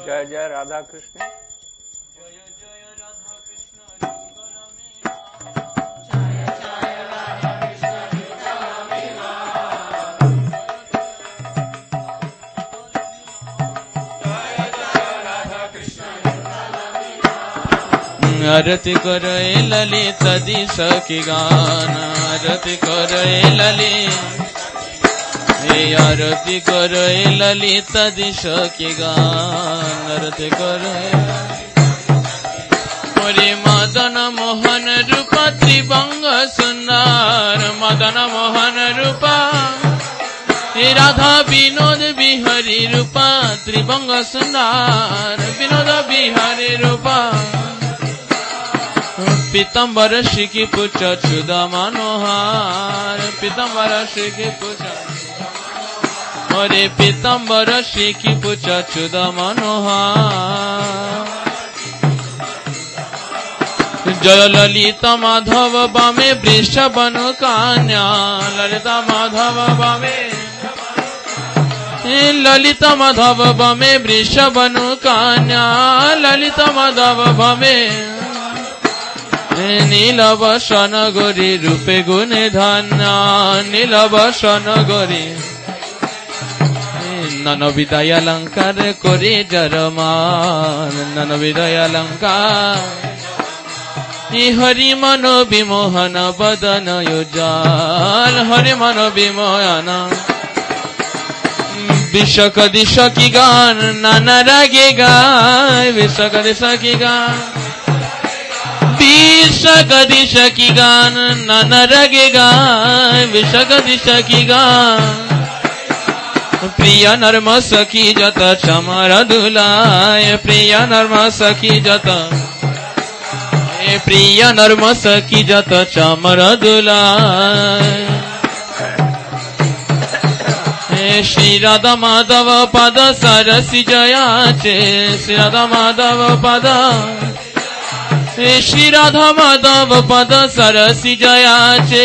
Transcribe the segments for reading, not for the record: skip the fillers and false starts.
जय जय राधा कृष्ण। आरती करे ललित दिश की गान, आरती करे ललित, आरती करे ललित दिश की गान, आरती करे मोरे मदन मोहन रूप त्रिभंग सुंदर, मदन मोहन रूप राधा विनोद बिहारी रूप त्रिभंग सुंदर, विनोद बिहारी रूप पीतम्बर शिखी पुच चुद मनोहार, पीतम्बर शिखी पुच मोरे पीतम्बर शिखी पुच चुद मनोहार। जय ललित माधव बामे वृषभनु कन्या, ललित माधव बामे, ललित माधव बामे वृषभनु कन्या, ललित माधव बामे नीलवसन गोरी रूपे गुणे धन्य, नीलवसन गोरी नन विदय अलंकार कोरी जरमान, नन विदय अलंकार हरि मनो विमोहन बदन युजाल, हरि मनो विमोहन विश्वक दिश की गान, नाना रागे गाय विश्वक दिश की गान, विश्वक दिश की गान, नाना रागे गाय विश्वक दिश की गान। प्रिय नर्म सखी जत चमर दुलाय, प्रिय नर्म सखी जत, प्रिय नर्म सखी जत चमर दुलाय। श्री राधा माधव पद सरसी जयाचे, श्री राधा माधव पद, श्री राधा माधव पद सरसी जयाचे।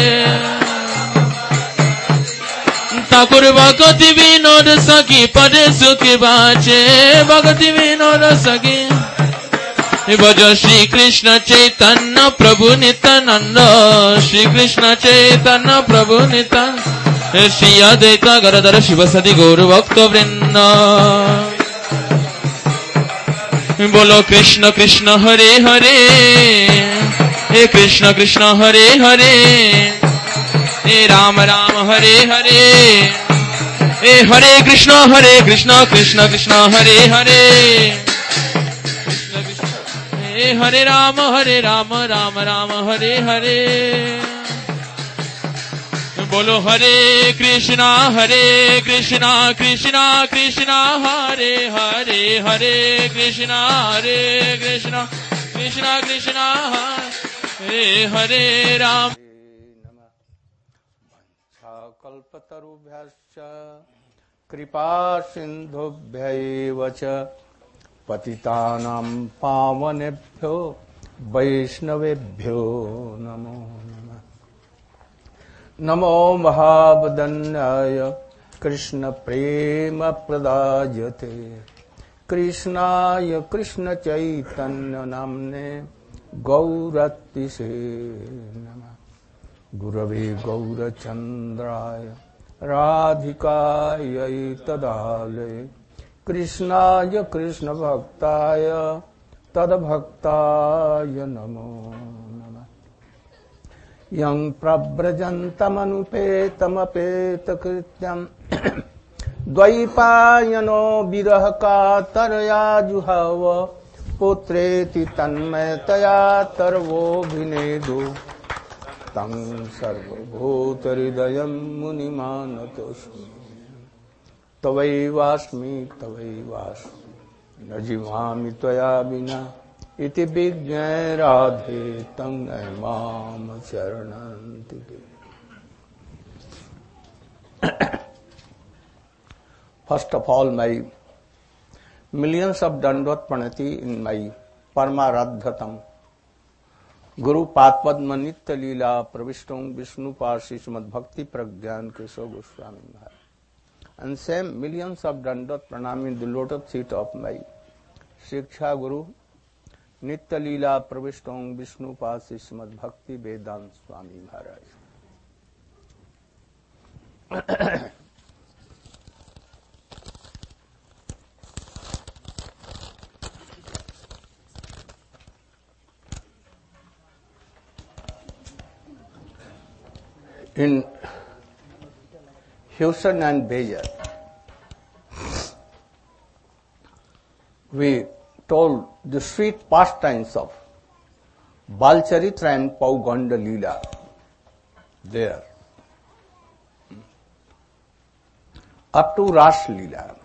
ठाकुर भगति विनोद सखी पदे सुखी बाचे, भगति विनोद सखी भज श्री कृष्ण चैतन्य प्रभु नित्यानंद, श्री कृष्ण चैतन्य प्रभु नित्यानंद, श्री अद्वैत गदाधर शिव सदि गौर भक्त वृंद। बोलो कृष्ण कृष्ण हरे हरे, हे कृष्ण कृष्ण हरे हरे, हे राम राम हरे हरे, हे हरे कृष्ण कृष्ण कृष्ण हरे हरे, हे हरे राम राम राम हरे हरे। बोलो हरे कृष्णा कृष्णा कृष्णा हरे हरे, हरे कृष्णा कृष्णा कृष्णा हरे हरे राम। कल्पतरुभ्यश्च कृपा सिन्धुभ्यैव च पतितानां पावनेभ्यो वैष्णवेभ्यो नमो नमः। नमो महावदन्याय कृष्ण प्रेम प्रदायते, कृष्णाय कृष्ण चैतन्य नाम्ने गौरतिसे नमः। गुरवे गौरचन्द्राय राधिकायै तदालये, कृष्णाय कृष्ण भक्ताय तद्भक्ताय नमो नमः। यं प्रव्रजन्तमनुपेतमपेतकृत्यं द्वैपायनो विरह कातरया जुहाव, पुत्रेति तन्मयतया तर्वोऽभिनेदो तं सर्वभूतहृदयं मुनिमानतोऽस्मि। तवैवास्मि न जीवामि त्वया विना इति विज्ञाय राधे तं माम शरणन्ति। First of all, my millions of dandvat pranati in my paramaradhatam Guru Padma Nitya Leela Pravishtam Vishnu Parsi Srimad Bhakti Pragyan Keshav Goswami Maharaj. And same millions of dandvat pranami in the lotus feet of my शिक्षा गुरु नित्य लीला प्रविष्टों विष्णुपाद श्रीमद् भक्ति वेदांत Swami Maharaj. In Hewson and Bejer, we told the sweet pastimes of Balcharitra and Pauganda Leela there, up to Ras Leela.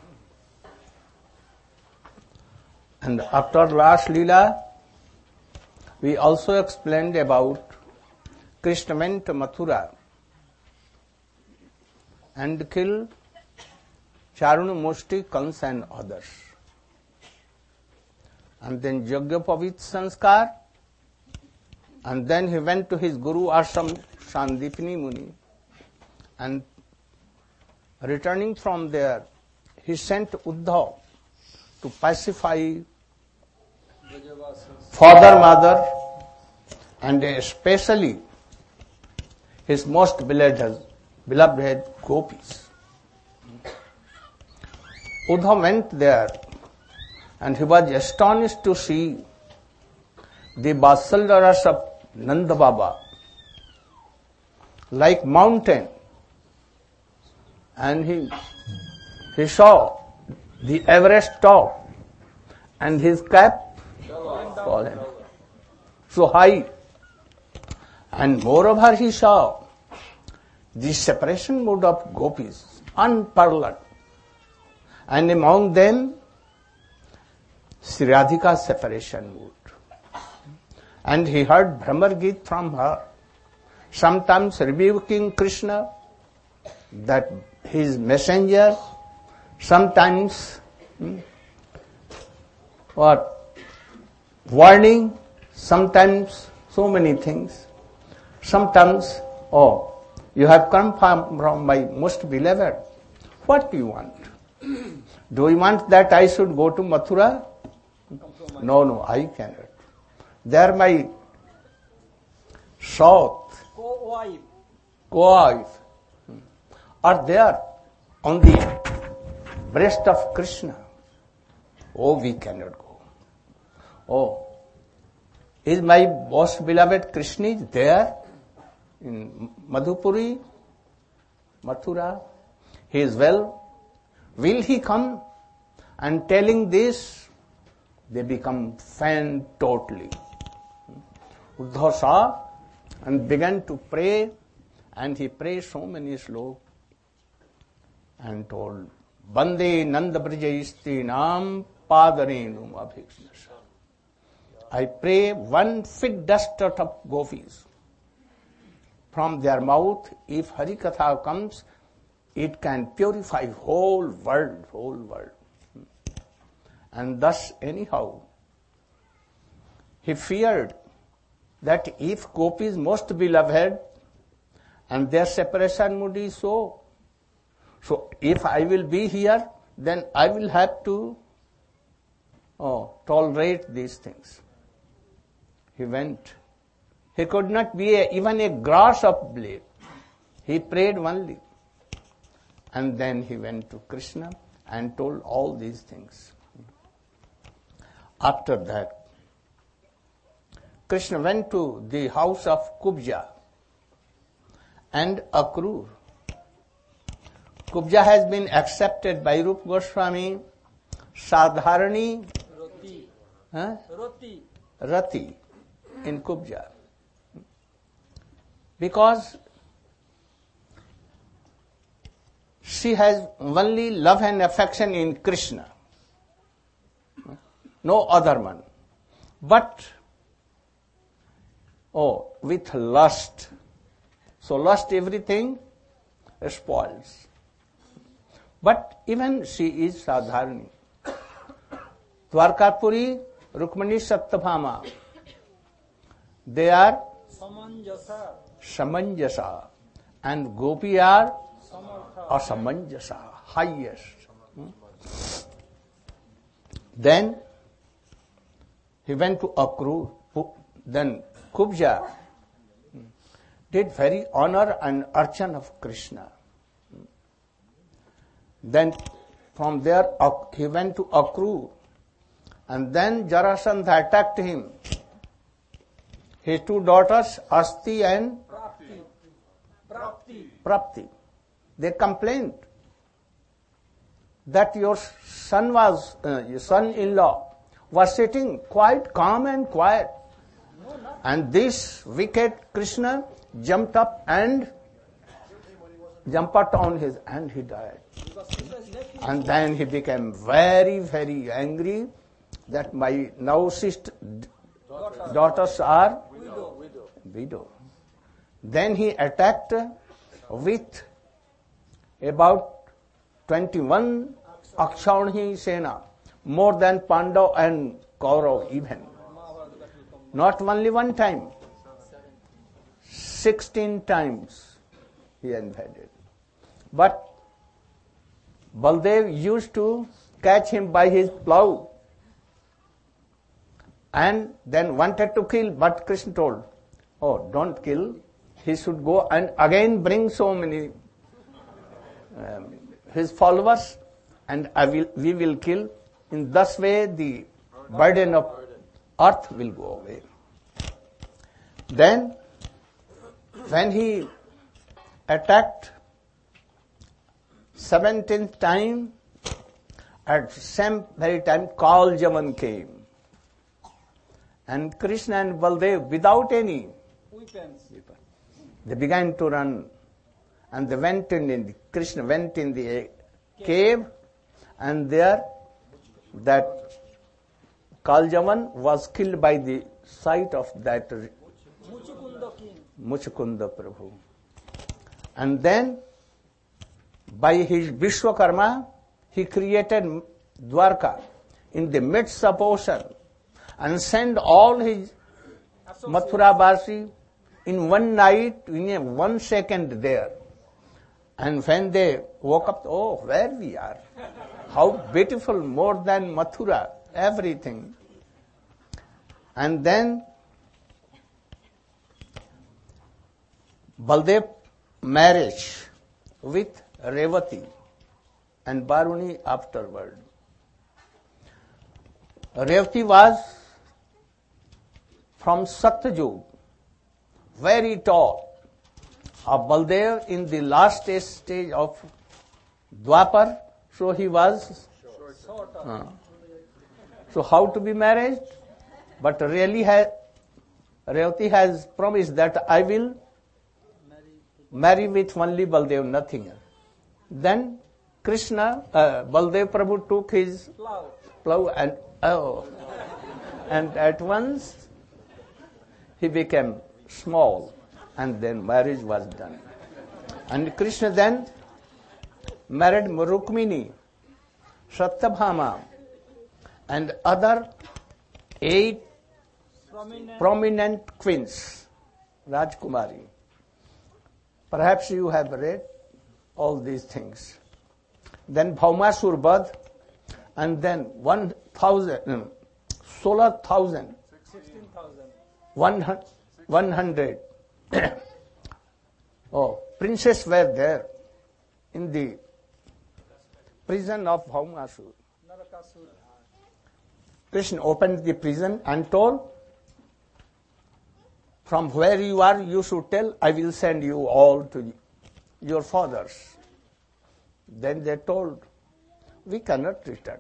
And after Ras Leela, we also explained about Krishna went to Mathura and killed Charunu Mushti, Kans and others. And then Yagyapavit Sanskar, and then he went to his Guru Ashram, Sandipini Muni, and returning from there, he sent Uddhav to pacify father, mother, and especially his most beloved gopis. Uddhav went there and he was astonished to see the Vatsalya of Nanda Baba like mountain, and he saw the Everest top and his cap fallen so high, and moreover he saw the separation mode of gopis unparalleled, and among them Sri Radhika's separation mood. And he heard Brahmar Geet from her, sometimes rebuking Krishna, that his messenger, sometimes warning, sometimes so many things, sometimes, you have come from my most beloved. What do you want? Do you want that I should go to Mathura? No, I cannot. There my south co-wife are there on the breast of Krishna. We cannot go. Is my most beloved Krishna is there in Madhupuri, Mathura? He is well. Will he come? And telling this, they become fan totally. Uddhav saw and began to pray, and he prayed so many slokas and told, Bande Nanda Brajaisti Nam Padarenum Abhikshnasa. I pray one fig dust of gopis from their mouth, if Hari Katha comes, it can purify whole world. And thus anyhow, he feared that if gopis most beloved and their separation mood is so if I will be here, then I will have to tolerate these things. He went. He could not be even a grass of blade. He prayed only. And then he went to Krishna and told all these things. After that, Krishna went to the house of Kubja and Akrur. Kubja has been accepted by Rupa Goswami, Sadharani, Rati in Kubja. Because she has only love and affection in Krishna, no other one. But, with lust. So lust everything spoils. But even she is Sadharani. Dwarkapuri, Rukmani, Satyabhama, they are Samanjasa, and Gopi are Asamanjasa, highest. Then he went to Akrur. Then Kubja did very honor and archan of Krishna. Then from there he went to Akrur, and then Jarasandha attacked him. His two daughters, Asti and Prapti. They complained that your son-in-law was sitting quite calm and quiet, and this wicked Krishna jumped up and jumped on his, and he died. And then he became very, very angry that my now sister daughters are widow. Then he attacked with about 21 Akshauhi Sena, more than Pandav and Kaurav even. Not only one time, 16 times he invaded. But Baldev used to catch him by his plough and then wanted to kill, but Krishna told, oh, don't kill. He should go and again bring so many his followers, and we will kill. In this way, the burden of earth will go away. Then, when he attacked 17th time, at same very time, Kaljavan came. And Krishna and Baldev, without any weapons, they began to run. And they went Krishna went in the cave, and there that Kaljavan was killed by the sight of that Muchukunda Prabhu. And then by his Vishwakarma, he created Dwarka in the midst of ocean and sent all his Mathura Basi in one night, in 1 second there. And when they woke up, oh, where we are. How beautiful, more than Mathura, everything. And then Baldev marriage with Revati and Baruni afterward. Revati was from Satyajug, very tall. Baldev in the last stage of Dwapar, so he was short. So how to be married? But really Revati has promised that I will marry with only Baldev, nothing else. Then Krishna, Baldev Prabhu took his plough and at once he became small, and then marriage was done. And Krishna then married Rukmini, Satyabhama, and other 8 prominent queens, Rajkumari. Perhaps you have read all these things. Then Bhaumasur Badh, and then 16,000, 100 princes were there in the prison of Bhaumasur. Krishna opened the prison and told, from where you are, you should tell, I will send you all to your fathers. Then they told, we cannot return.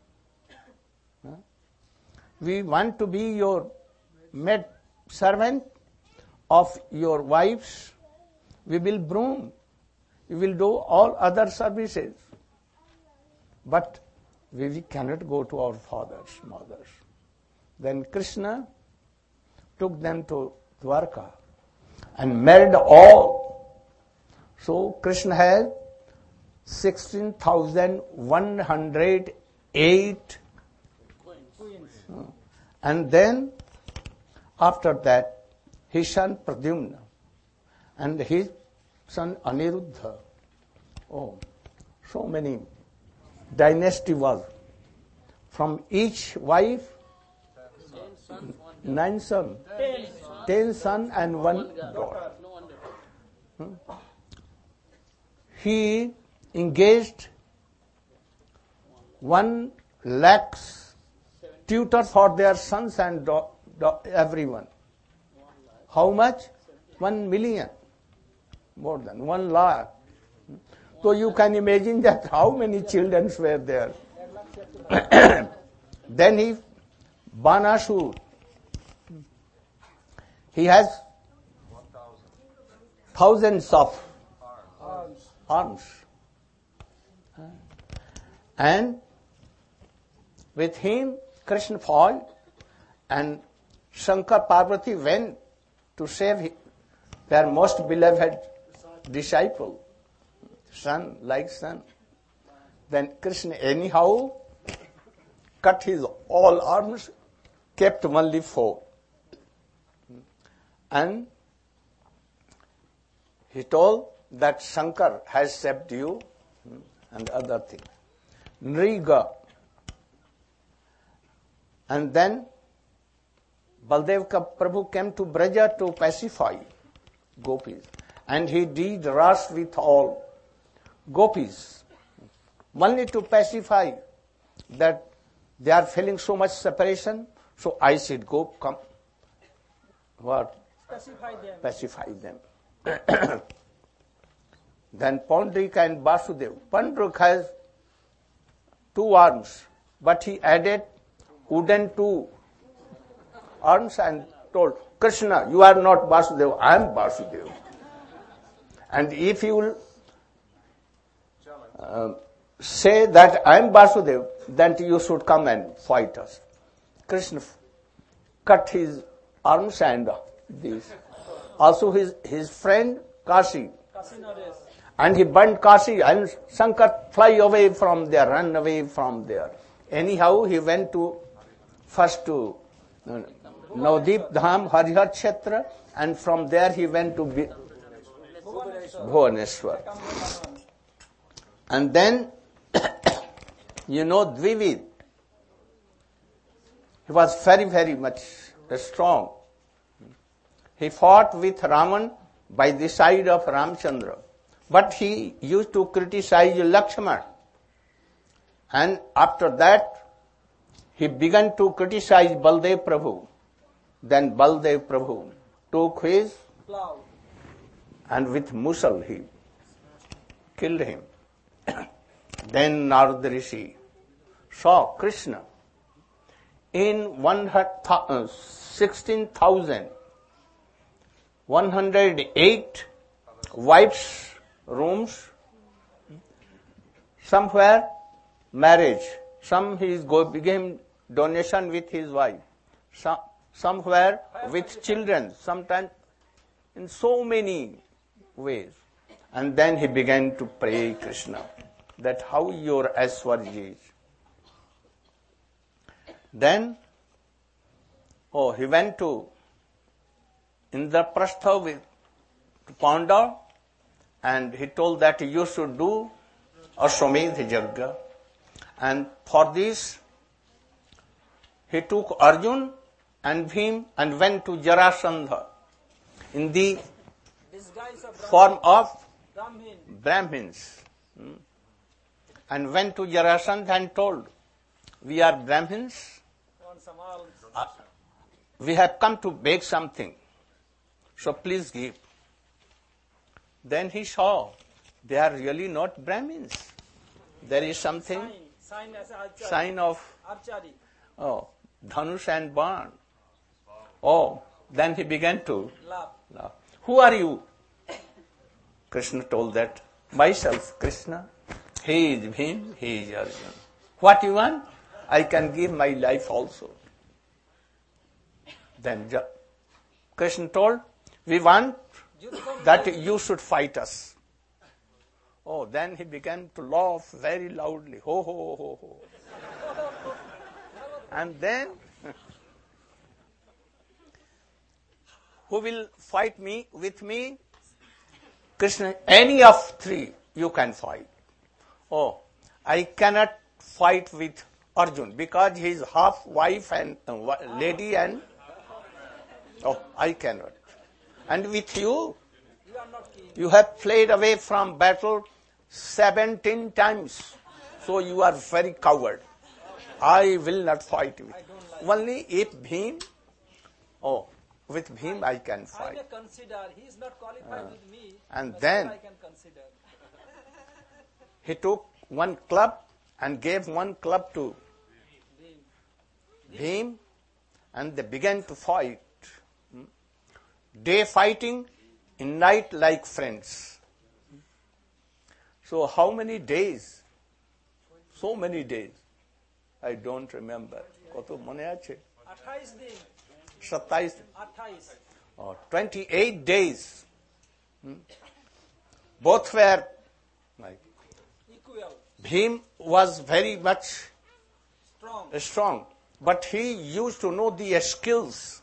We want to be your maid servant of your wives. We will broom. We will do all other services. But we cannot go to our fathers, mothers. Then Krishna took them to Dwarka and married all. So Krishna had 16,108 queens. And then after that, his son Pradyumna and his son Aniruddha. Oh, so many dynasty was. From each wife, 9 sons. 10 sons and 1 daughter. He engaged 1 lakh tutors for their sons and everyone. How much? 1 million. More than 1 lakh. So you can imagine that how many children were there. Then he, Banasur, he has thousands of arms. And with him, Krishna fought, and Shankar Parvati went to save their most beloved disciple, son, like son. Then Krishna anyhow cut his all arms, kept only 4. And he told that Shankar has saved you and other thing. Nriga. And then Baldev Prabhu came to Braja to pacify gopis. And he did ras with all gopis. Only to pacify that they are feeling so much separation. So I said, go, come. What? Pacify them. Then Pandrik and Vasudev. Pandrik has 2 arms, but he added wooden 2 arms and told, Krishna, you are not Vasudev, I am Vasudev. And if you will say that I am Vasudev, then you should come and fight us. Krishna cut his arms and this. Also his friend Kashi. And he burnt Kashi, and Shankar fly away from there, run away from there. Anyhow, he went first to Navdeep Dham, Harihar Kshetra, and from there he went to Bhuvaneshwar. And then, Dvivid, he was very, very much strong. He fought with Raman by the side of Ramchandra. But he used to criticize Lakshmana. And after that, he began to criticize Baldev Prabhu. Then Baldev Prabhu took his plow and with musal he killed him. Then Narada Rishi saw Krishna in 16,108 wives' rooms, somewhere marriage, some he became donation with his wife, somewhere with children, sometimes in so many ways. And then he began to pray Krishna, that how your Aishwarya is. Then, he went to Indraprastha with Panda, and he told that you should do Ashwamedh Yajna. And for this, he took Arjun and Bhim and went to Jarasandha in the form of Brahmins. And went to Jarasandha and told, we are Brahmins, we have come to beg something, so please give. Then he saw they are really not Brahmins. There is something, sign of Dhanush and Ban. Then he began to laugh. Who are you? Krishna told that, myself, Krishna. He is Bhim, he is Arjun. What you want? I can give my life also. Then Krishna told, we want that you should fight us. Then he began to laugh very loudly. Ho, ho, ho, ho. And then, who will fight with me? Krishna, any of 3 you can fight. I cannot fight with Arjun, because he is half wife and lady and I cannot. And with you, you have fled away from battle 17 times. So you are very coward. I will not fight with you. Only if Bhim, with Bhim I can fight. I may consider, he is not qualified with me. And then I can consider. He took one club and gave one club to Bhim, and they began to fight. Day fighting, in night like friends. So how many days? So many days. I don't remember. কত মনে আছে? 28 দিন. 27 28. or 28 days. Both were like Equal. Bhim was very much Strong. but he used to know the skills.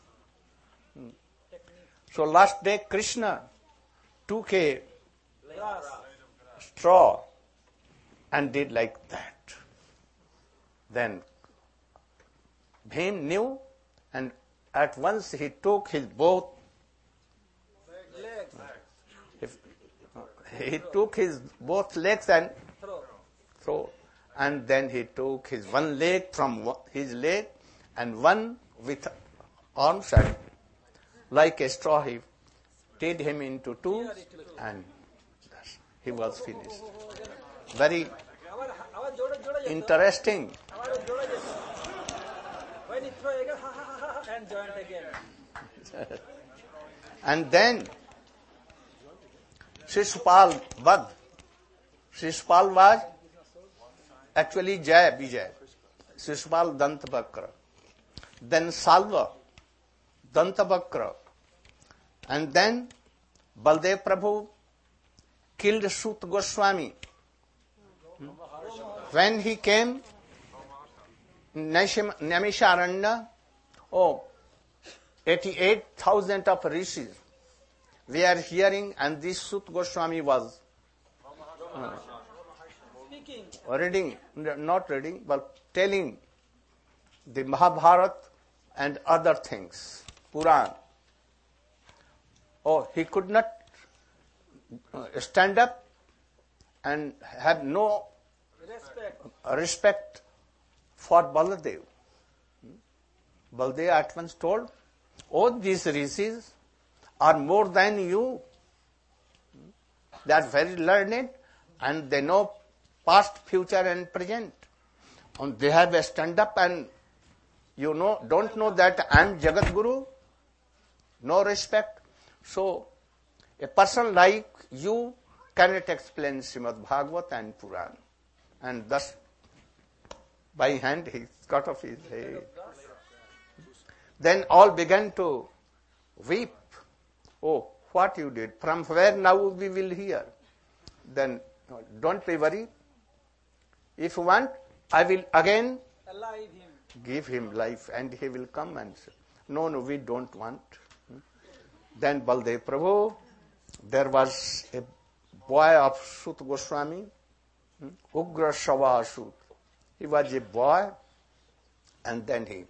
So last day Krishna took a Grass. straw and did like that. Then Bhim knew, and at once he took his both Legs. he took his both legs and Throw. and then he took his one leg from his leg and one with arms, and like a straw he tied him into two, and he was finished. Very Our joda interesting. When he throw again, and joint again. And then Shishupal Vad. Shishupal was actually Jai Vijay. Shishupal Dantavakra. Then Salva Dantavakra. And then Baldev Prabhu killed Sut Goswami. When he came, Naimisharanya, 88,000 of rishis we are hearing, and this Sut Goswami was Speaking. not reading, but telling the Mahabharata and other things, Puran. He could not stand up and have no respect for Baladev. Baladev at once told, these rishis are more than you. They are very learned and they know past, future and present. And they have a stand up, and don't know that I am Jagat Guru. No respect. So a person like you cannot explain Srimad Bhagavat and Puran. And thus by hand he cut off his head. Then all began to weep. What you did, from where now we will hear. Then don't be worried. If you want, I will again give him life, and he will come and say, no, we don't want. Then Baldev Prabhu, there was a boy of Sut Goswami, Ugra Shava Sut. He was a boy, and then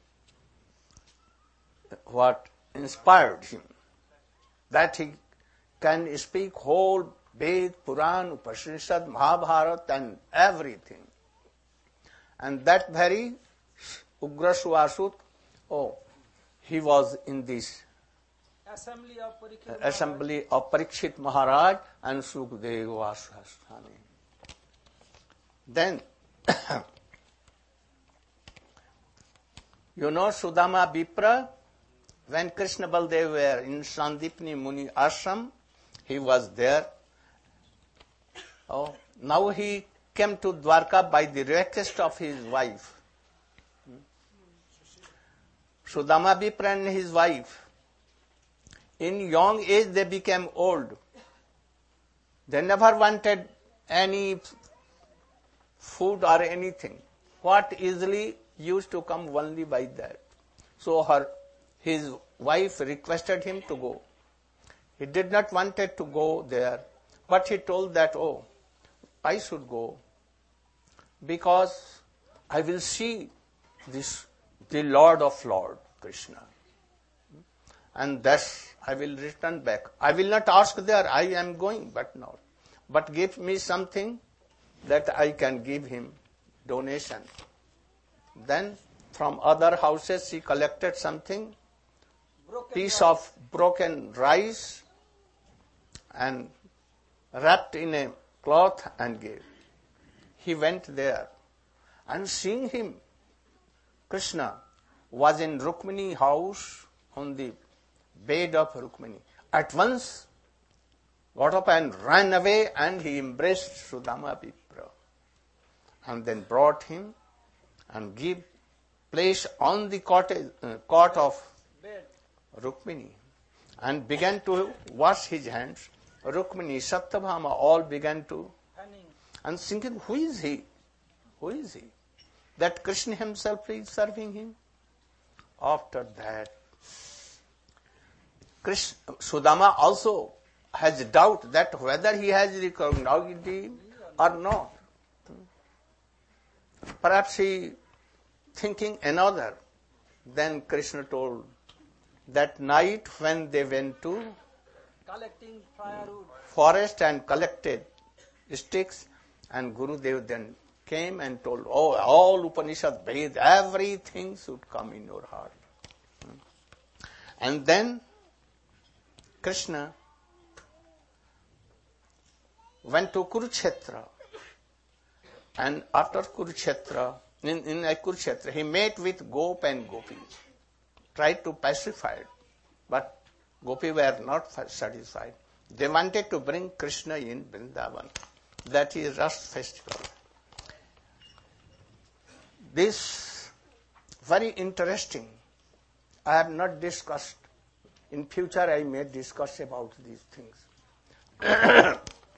what inspired him? That he can speak whole Ved, Puran, Upanishad, Mahabharata and everything. And that very Ugra Shava Sut, he was in this assembly of Parikshit Maharaj and Sukadeva Vaswastami. Then, Sudama Vipra, when Krishna Baldev were in Sandipni Muni Ashram, he was there. Now he came to Dwarka by the request of his wife. Sudama Vipra and his wife, in young age they became old. They never wanted any food or anything. What easily used to come only by that. So his wife requested him to go. He did not wanted to go there, but he told that, I should go because I will see the Lord of Lord, Krishna. And thus I will return back. I will not ask there, I am going, but not. But give me something that I can give him donation. Then from other houses he collected something, piece of broken rice and wrapped in a cloth and gave. He went there and seeing him, Krishna was in Rukmini house on the bed of Rukmini. At once got up and ran away and he embraced Sudama Vipra and then brought him and give place on the cot of Rukmini and began to wash his hands. Rukmini, Satyabhama all began to and thinking, who is he? Who is he? That Krishna himself is serving him. After that, Sudama also has doubt that whether he has recognized him or not. Perhaps he thinking another. Then Krishna told that night when they went to collecting firewood, forest and collected sticks, and Gurudev then came and told, oh, all Upanishad, Ved, everything should come in your heart. And then Krishna went to Kurukshetra, and after Kurukshetra, in Kurukshetra, he met with Gop and Gopi, tried to pacify it, but Gopi were not satisfied. They wanted to bring Krishna in Vrindavan. That is Ras festival. This very interesting. I have not discussed. In future I may discuss about these things.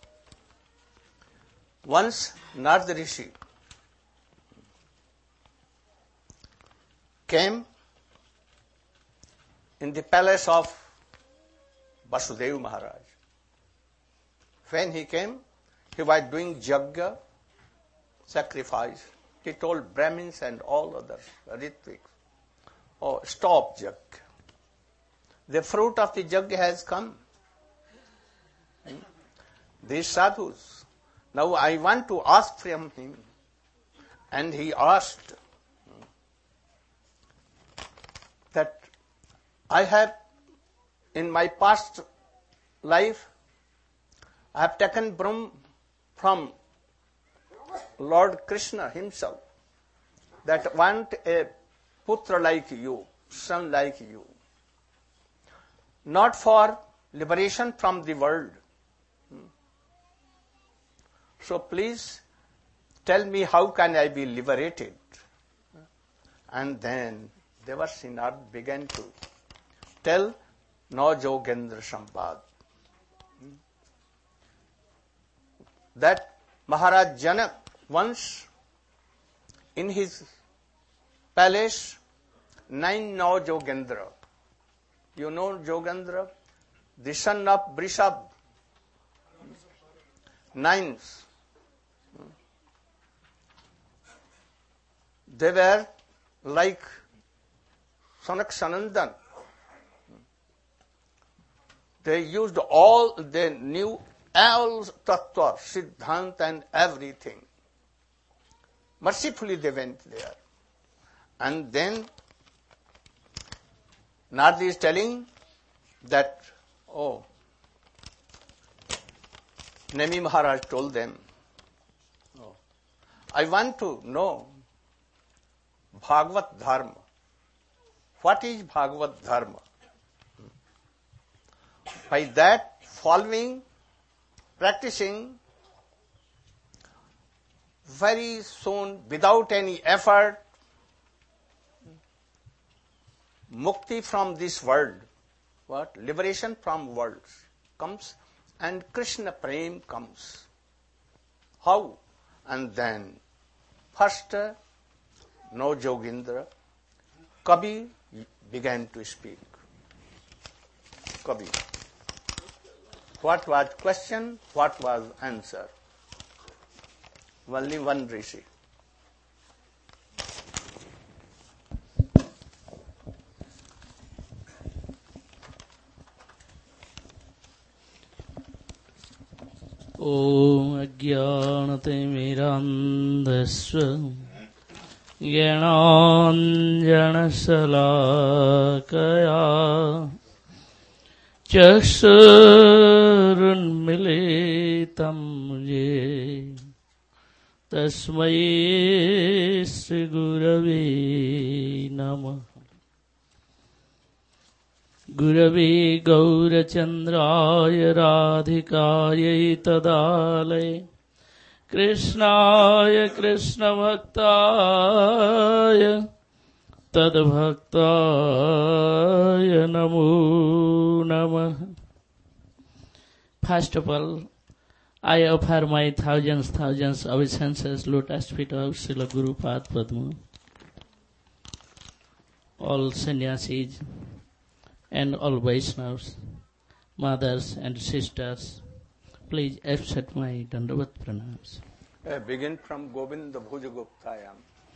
Once Narada Rishi came in the palace of Vasudeva Maharaj. When he came, he was doing yajna, sacrifice. He told Brahmins and all others, Ritviks, oh, stop yajna. The fruit of the yajna has come. These sadhus. Now I want to ask from him. And he asked that I have, in my past life, I have taken Brahm from Lord Krishna himself, that want a putra like you, son like you, not for liberation from the world. So please tell me how can I be liberated? And then Devarsinad began to tell No Jogendra Sambad. That Maharaj Janak once in his palace 9 No Jogendra. You know Jogendra? The son of Brishab. 9. They were like Sanak Sanandan. They used all, they knew all tattva, siddhant and everything. Mercifully they went there. And then Narada is telling that, oh, Nemi Maharaj told them, oh, I want to know Bhagavad Dharma. What is Bhagavad Dharma? By that, following, practicing, very soon, without any effort, mukti from this world, what? Liberation from worlds comes, and Krishna Prem comes. How? And then, first, No Jogendra, Kabi began to speak. Kabi. What was question? What was answer? Only one Rishi. ॐ अज्ञानतिमिरान्धस्व ज्ञानाञ्जनशलाकया चक्षुरुन्मीलितं येन तस्मै श्रीगुरवे नमः। गुरवे गौरचन्द्राय राधिकायै तदालये कृष्णाय कृष्णभक्ताय तद्भक्ताय नमो नमः। First of all, I offer my thousands obeisances lotus feet of Srila Guru Padma, all sannyasis and all Vaishnavas, mothers and sisters. Please accept my Dandavat pranams. Begin from Govinda Bhuja Guptayam.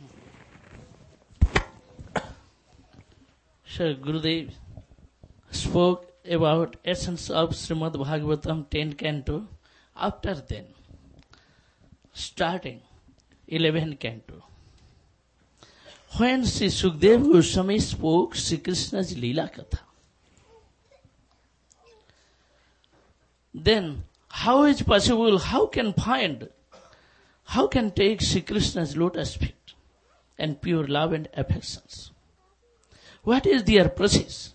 Sir Gurudev spoke about essence of Srimad Bhagavatam 10 canto. After then, starting 11 canto, when Sri Sukdev Goswami spoke Sri Krishna's Leela Katha, then how is possible, how can take Sri Krishna's lotus feet and pure love and affections? What is their process?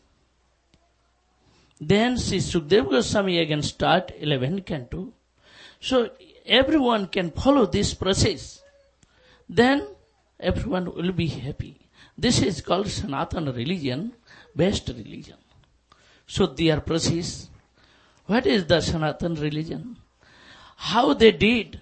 Then Sri Sukdev Goswami again start 11 canto. So everyone can follow this process. Then everyone will be happy. This is called Sanatana religion, best religion. So their process, what is the Sanatana religion? How they do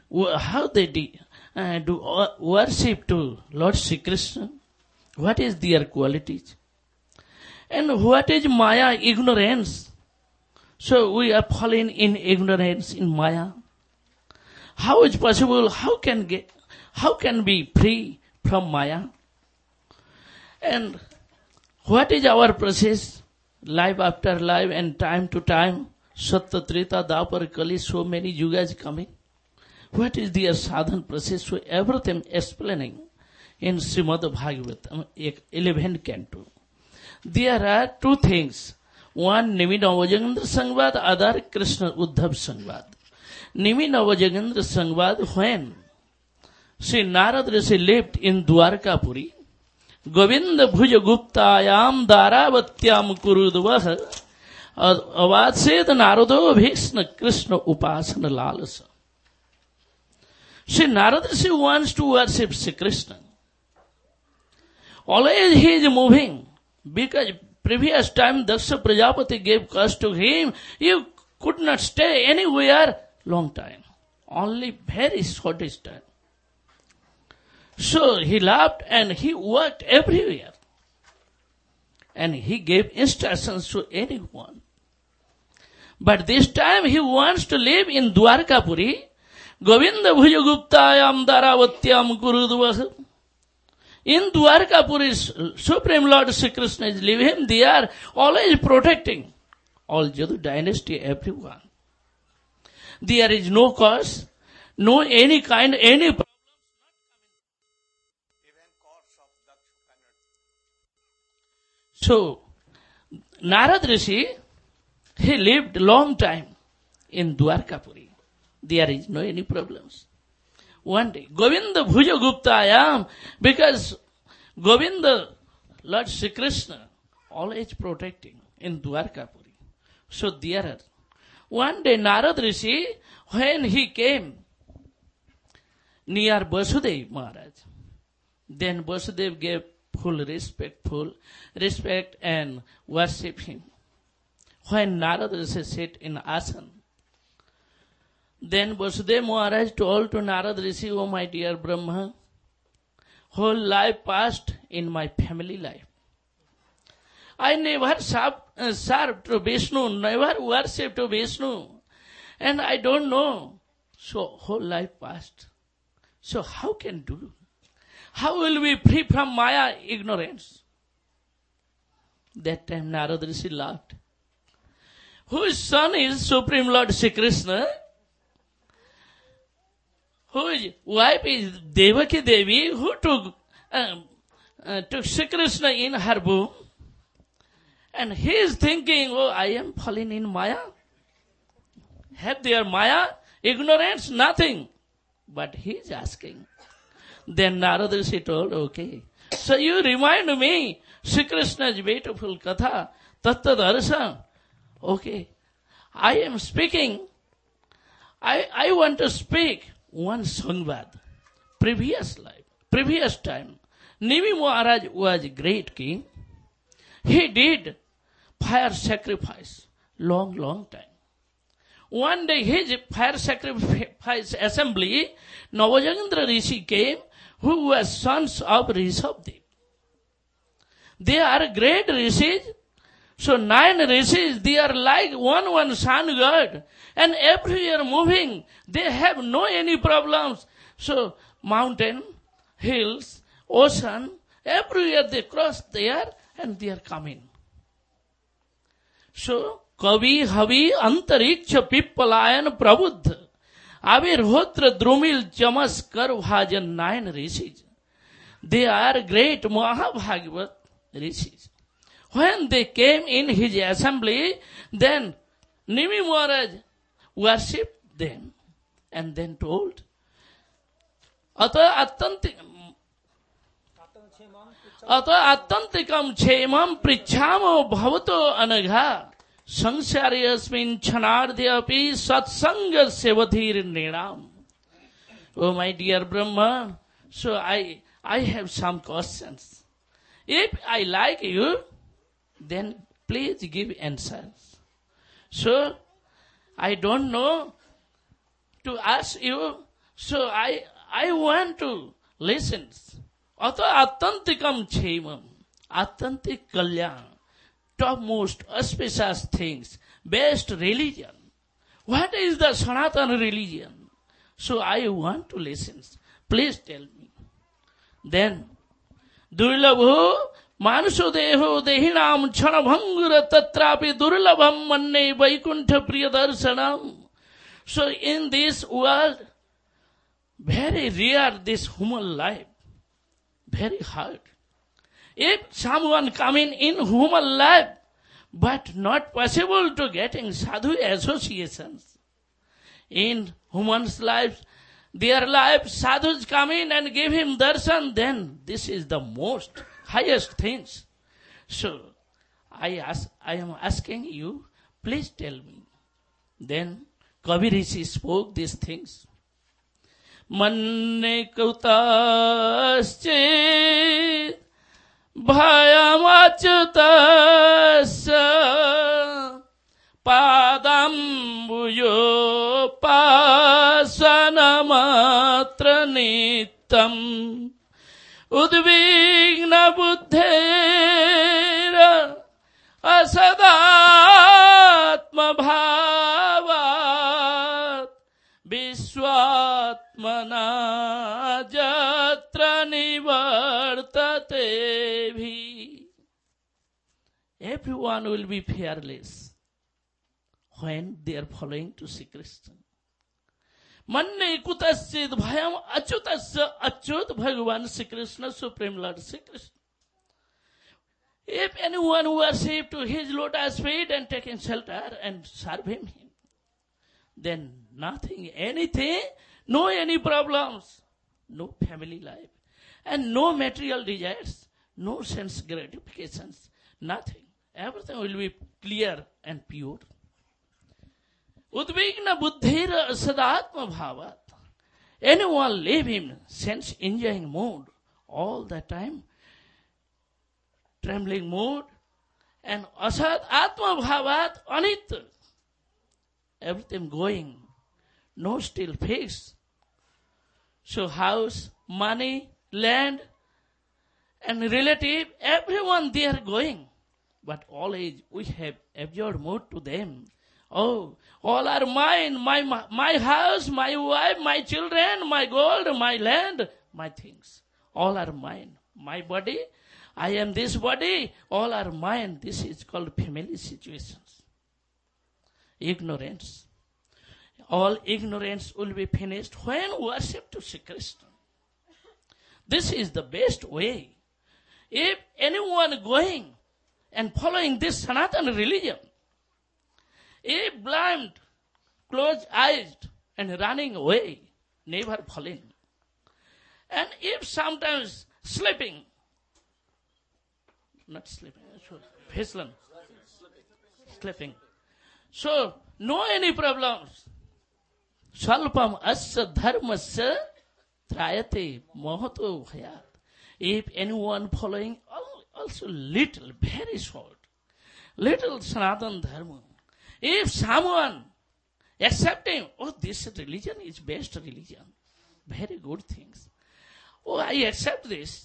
worship to Lord Sri Krishna? What is their qualities? And what is Maya, ignorance? So we are falling in ignorance, in Maya. How is possible? How can be free from Maya? And what is our process? Life after life and time to time, Sattva, Treta, Dwapar, Kali, so many yugas coming. What is their sadhana process? So everything explaining in Srimad Bhagavatam 11 canto. There are two things. One, Nimi Navajagendra Sangvad, other Krishna Uddhav Sangvad. Nimi Navajagendra Sangvad, when Sri Narad Rishi lived in Dwarkapuri, Govinda Bhuja Guptayam Daravatyam Kurudvah Avatsed Narado Bhishna Krishna Upasana Lalasa. Sri Narad Rishi wants to worship Sri Krishna. Always he is moving, because previous time Daksha Prajapati gave curse to him. You could not stay anywhere long time. Only very shortest time. So he laughed and he worked everywhere. And he gave instructions to anyone. But this time he wants to live in Dwarkapuri. Govinda Bhuja Guptayam Daravatyam Kurudvah. In Dwarkapuri, Supreme Lord Sri Krishna is living. They are always protecting all Jadu dynasty, everyone. There is no cause, no any kind, any problem. So, Narad Rishi, he lived long time in Dwarkapuri. There is no any problems. One day, Govinda Bhuja Guptayam, because Govinda, Lord Sri Krishna, always protecting in Dwarkapuri. So there are. One day, Narad Rishi, when he came near Vasudev Maharaj, then Vasudev gave full respect and worship him. When Narad Rishi sat in Asan, then Vasudev Maharaj told to Narad Rishi, "Oh my dear Brahma, whole life passed in my family life. I never served to Vishnu, never worshipped to Vishnu, and I don't know. So whole life passed. So how can do? How will we free from Maya ignorance?" That time Narad Rishi laughed. Whose son is Supreme Lord Sri Krishna? whose wife is Devaki Devi, who took Sri Krishna in her womb. And he is thinking, oh, I am falling in Maya. Have their Maya? Ignorance? Nothing. But he is asking. Then Narada Rishi told, okay. So you remind me, Sri Krishna's beautiful katha, Tattva Darshan. Okay. I am speaking. I want to speak one Sangvad. Previous life, previous time. Nimi Maharaj was a great king. He did fire sacrifice long time. One day his fire sacrifice assembly, Navajagendra Rishi came, who was sons of Rishabdev. They are great rishis. So 9 rishis, they are like one sun god. And everywhere moving, they have no any problems. So mountain, hills, ocean, everywhere they cross there and they are coming. So, Kavi, Havi, Antariksha, Pippalayan, Prabuddha, Avirhotra, Drumil, Chamas, Karvajan, 9 rishis. They are great Mahabhagavat rishis. When they came in his assembly, then Nimi Maharaj worshipped them and then told, Ata attantikam chemam prichamo bhavato anagha sangsariyasmin chanardhyapi satsanga sevathir nidam. Oh my dear Brahma, so I have some questions. If I like you, then please give answers. So I don't know to ask you, so I want to listen. Ata attantikam chemam, attantik kalyan, topmost auspicious things, best religion. What is the Sanatana religion? So I want to listen. Please tell me. Then, Durlabho Manusho Deho Dehinam Chanabhangura Tatrapi Durlabham Manne Vaikuntha Priyadarsanam. So in this world, very rare this human life. Very hard. If someone coming in human life, but not possible to getting sadhu associations. In human's life, their life, sadhus come in and give him darshan, then this is the most highest things. So, I am asking you, please tell me. Then, Kavi Rishi spoke these things. Manne kautasche bhayamachutasya padambuyo pasanamatra nittam udvigna buddhera asadatma bhavat Vishwatmana jatra nivartate bhi. Everyone will be fearless when they are following to Sri Krishna. Manne kutasya bhayam achutasya achut Bhagavan Sri Krishna, Supreme Lord Sri Krishna. If anyone worship to his lotus feet and taking shelter and serve him, then nothing, anything, no any problems, no family life, and no material desires, no sense gratifications, nothing. Everything will be clear and pure. Udvigna buddhira sadatma bhavat. Anyone live in sense enjoying mood all the time, trembling mood, and asad atma bhavat anitya. Everything going, no still fixed. So house, money, land, and relative, everyone they are going. But always we have absurd mood to them. Oh, all are mine, my house, my wife, my children, my gold, my land, my things. All are mine. My body, I am this body, all are mine. This is called family situations. Ignorance. all ignorance will be finished when worship to Sri Krishna. This is the best way. If anyone going and following this Sanatana religion, if blind, closed eyes and running away, never falling. And if sometimes sleeping, not sleeping, Fislan, sleeping. So, no any problems. Shalpam asya dharmasya trayate mohato bhayat. If anyone following also little, very short, little Sanatana Dharma, if someone accepting, oh, this religion is best religion, very good things. Oh, I accept this.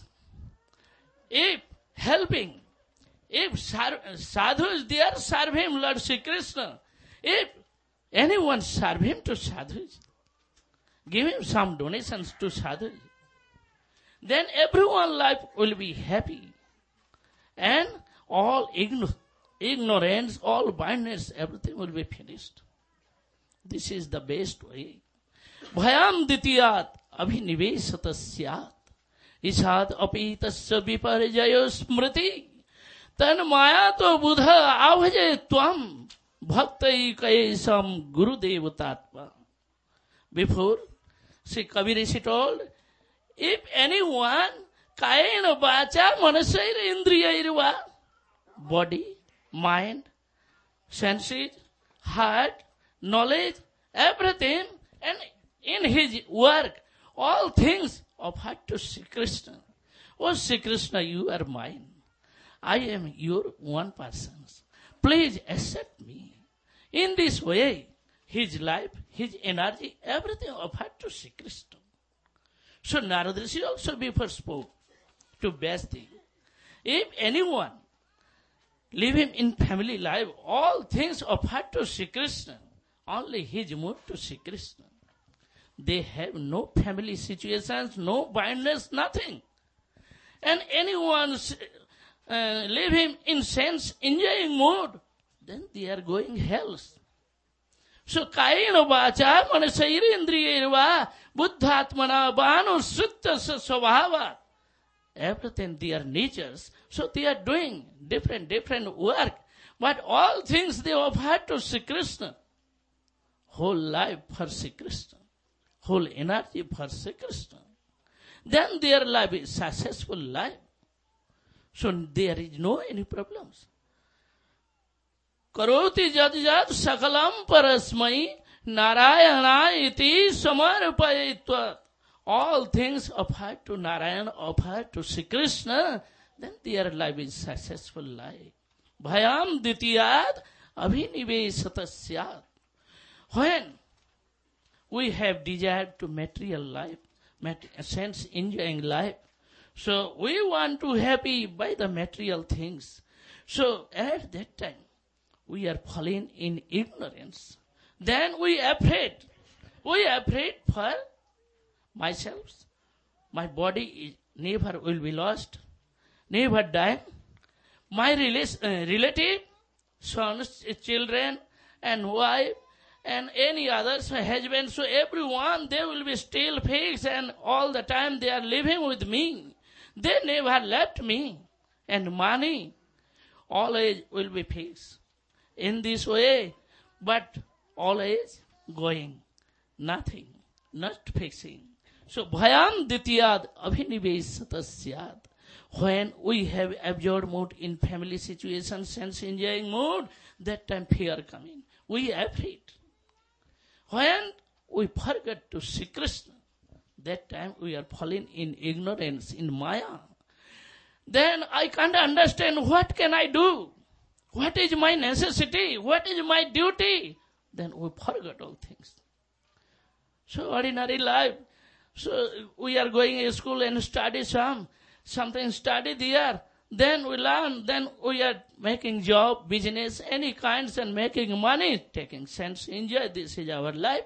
If helping, if sadhu is there, serve him, Lord Sri Krishna. If anyone serve him to sadhus, give him some donations to sadhus, then everyone's life will be happy. And all ignorance, all blindness, everything will be finished. This is the best way. Bhayam ditiyat abhinivesata syat. Isad apitasya viparjayo smriti. Tan maya to buddha avhaje tvam bhaktai kaesam guru devatatva. Before, Sri Kabir Rishi told, if anyone kaena vacha manasyair indriyairva, body, mind, senses, heart, knowledge, everything, and in his work, all things offered to Sri Krishna. Oh Sri Krishna, you are mine. I am your one person. Please accept me. In this way, his life, his energy, everything offered to Sri Krishna. So Narada Rishi also before spoke to Vyasdev. If anyone living in family life, all things offered to Sri Krishna, only his mood to Sri Krishna. They have no family situations, no bindness, nothing. And anyone living in sense enjoying mood, then they are going hell. So kaina vacha manasyair indriyairva buddhatmana bhanu sutta svabhava. Everything they are natures, so they are doing different work. But all things they offer to Sri Krishna. Whole life for Sri Krishna. Whole energy for Sri Krishna. Then their life is successful life. So there is no any problems. Karoti jad sakalam parasmai narayana iti samarpayitva. All things offered to Narayana, offered to Sri Krishna, then their life is successful life. Bhayam ditiyat abhinivesata syat. When we have desire to material life, sense enjoying life, so we want to happy by the material things. So at that time, we are falling in ignorance. Then we afraid. We afraid for myself. My body is never will be lost, never die. My relative, sons, children, and wife, and any others, husband, so everyone, they will be still fixed, and all the time they are living with me. They never left me. And money always will be fixed. In this way, but always going. Nothing, not fixing. So, bhayam ditiyad abhinivesata syat. When we have absorbed mood in family situations, sense enjoying mood, that time fear coming. We are afraid. When we forget to Sri Krishna, that time we are falling in ignorance, in Maya. Then I can't understand what can I do? What is my necessity? What is my duty? Then we forget all things. So ordinary life. So we are going to school and study something study there. Then we learn, then we are making job, business, any kinds and making money, taking sense, enjoy. This is our life.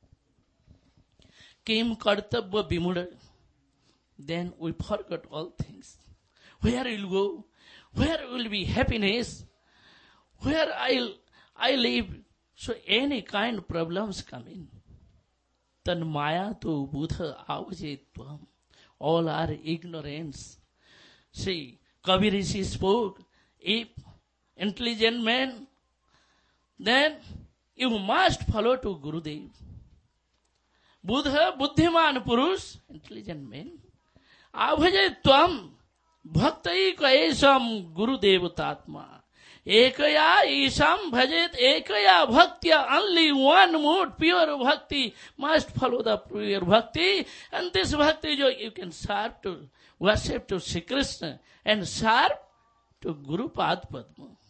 Kim kartabya vimuda. Then we forgot all things. Where will go? Where will be happiness? Where I live So any kind of problems come in. Tan maya tu buddha avajitvam. All are ignorance. See, Kabir Rishi spoke, if intelligent man, then you must follow to Gurudev. Buddha, buddhiman purush, intelligent man. Avajitvam, bhaktaika esam Gurudevatatma. Ekaya isam bhajet, ekaya bhaktya, only one mode, pure bhakti, must follow the pure bhakti, and this bhakti you can serve to, worship to Sri Krishna, and serve to Guru Padma.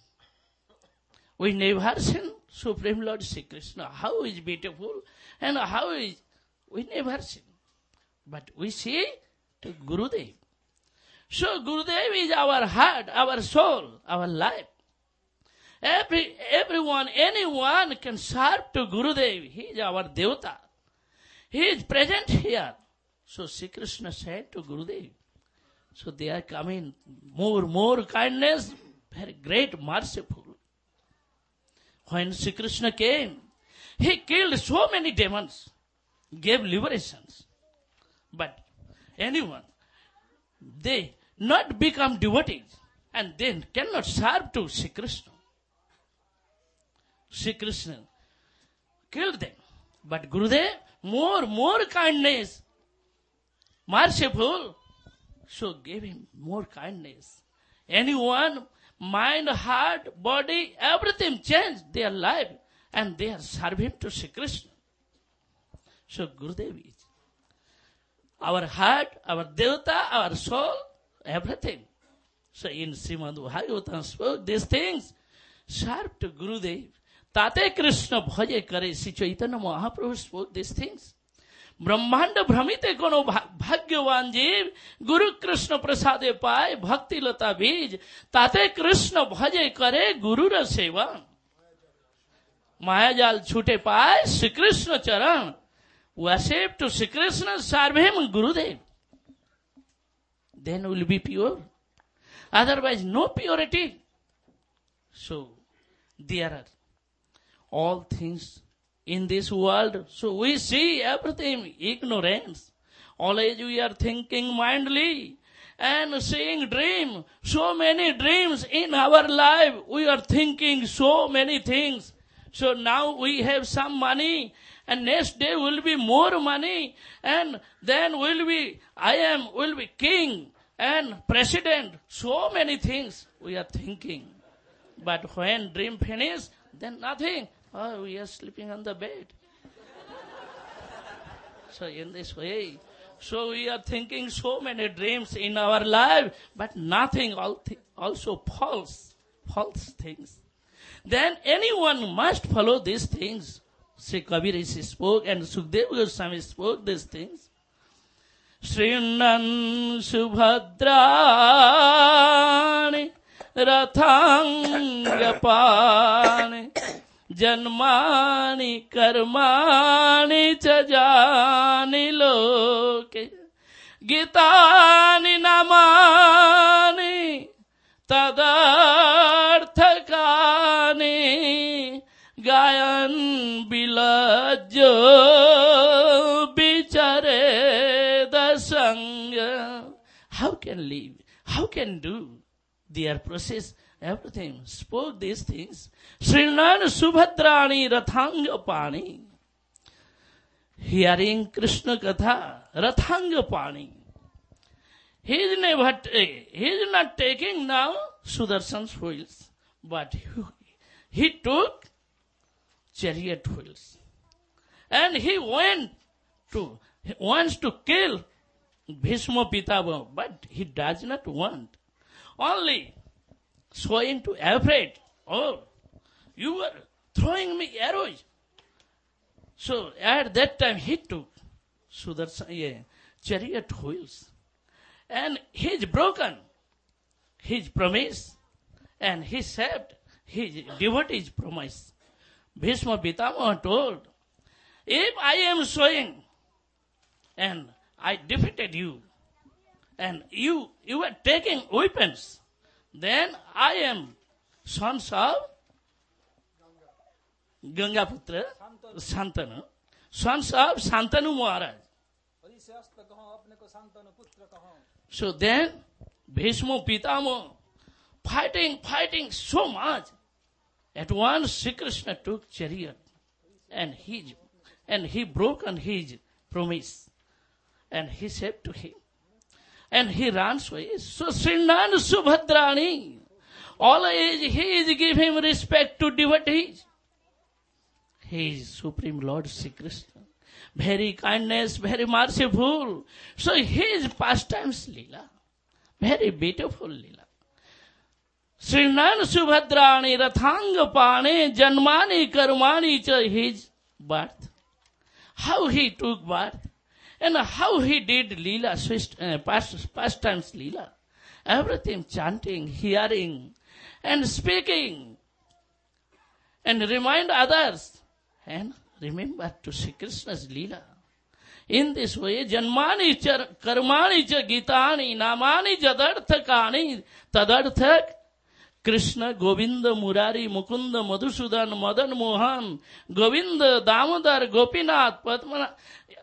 We never seen Supreme Lord Sri Krishna, how is beautiful, and how is, we never seen. But we see to Gurudev. So Gurudev is our heart, our soul, our life. Everyone, anyone can serve to Gurudev. He is our Devata. He is present here. So Sri Krishna said to Gurudev. So they are coming more kindness, very great, merciful. When Sri Krishna came, he killed so many demons, gave liberations. But anyone, they not become devotees and then cannot serve to Sri Krishna. Sri Krishna killed them. But Gurudev, more kindness, merciful, so gave him more kindness. Anyone, mind, heart, body, everything changed their life and they are serving to Sri Krishna. So Gurudev is our heart, our Devata, our soul, everything. So in Srimad Bhagavatam spoke these things, serve to Gurudev. Tate Krishna bhaje kare, Sri Chaitanya Mahaprabhu spoke these things. Brahmanda भ्रमिते कोनो भाग्यवान जीव गुरु कृष्ण प्रसादे पाए भक्ति लता बीज ताते कृष्ण भजे करे गुरु र सेवा माया जाल छूटे पाए श्री कृष्ण चरण worship to Sri Krishna, serve him Gurudev. Then will be pure. Otherwise no purity. So there are all things in this world. So we see everything ignorance. Always we are thinking mindly and seeing dream. So many dreams in our life. We are thinking so many things. So now we have some money and next day will be more money and then will be king and president. So many things we are thinking. But when dream finish, then nothing. Oh, we are sleeping on the bed. So in this way, so we are thinking so many dreams in our life, but nothing, also false things. Then anyone must follow these things. Sri Kabir Rishi spoke and Sukadeva Goswami spoke these things. Srinan Subhadrani Rathangapani Janmani Karmani Chajani Loke Gitani Namani Tadarthakani Gayan Bilajjo Bichare Dasanga. How can live? How can do? Their process, everything. Spoke these things. Srinan Subhadrani Rathangapani. Hearing Krishna Katha, Rathangapani. He is not taking now Sudarshan's wheels, but he took chariot wheels. And he wants to kill Bhishma Pitama, but he does not want. Only showing to afraid. Oh, you were throwing me arrows. So at that time he took Sudarshan, chariot wheels. And he's broken his promise. And he saved his devotee's promise. Bhishma Pitama told, if I am showing and I defeated you, and you are taking weapons, then I am sons of Gangaputra, Santanu, sons of Santanu Maharaj. So then, Bhishma Pitama, fighting so much. At once, Sri Krishna took chariot and he broke on his promise. And he said to him, and he runs away. So Srindan Subhadrani, always he is giving respect to devotees. He is Supreme Lord Sri Krishna. Very kindness, very merciful. So his pastimes Leela. Very beautiful Leela. Srindan Subhadrani Rathanga Pane Janmani Karmani cha his birth. How he took birth and how he did Leela, pastimes Leela. Everything chanting, hearing and speaking and remind others and remember to Sri Krishna's Leela. In this way, Janmani cha Karmani cha Gitani Namani Jadarthakani Tadarthak Krishna, Govinda, Murari, Mukunda, Madhusudan, Madan Mohan, Govinda, Damodar, Gopinath, Padmanath.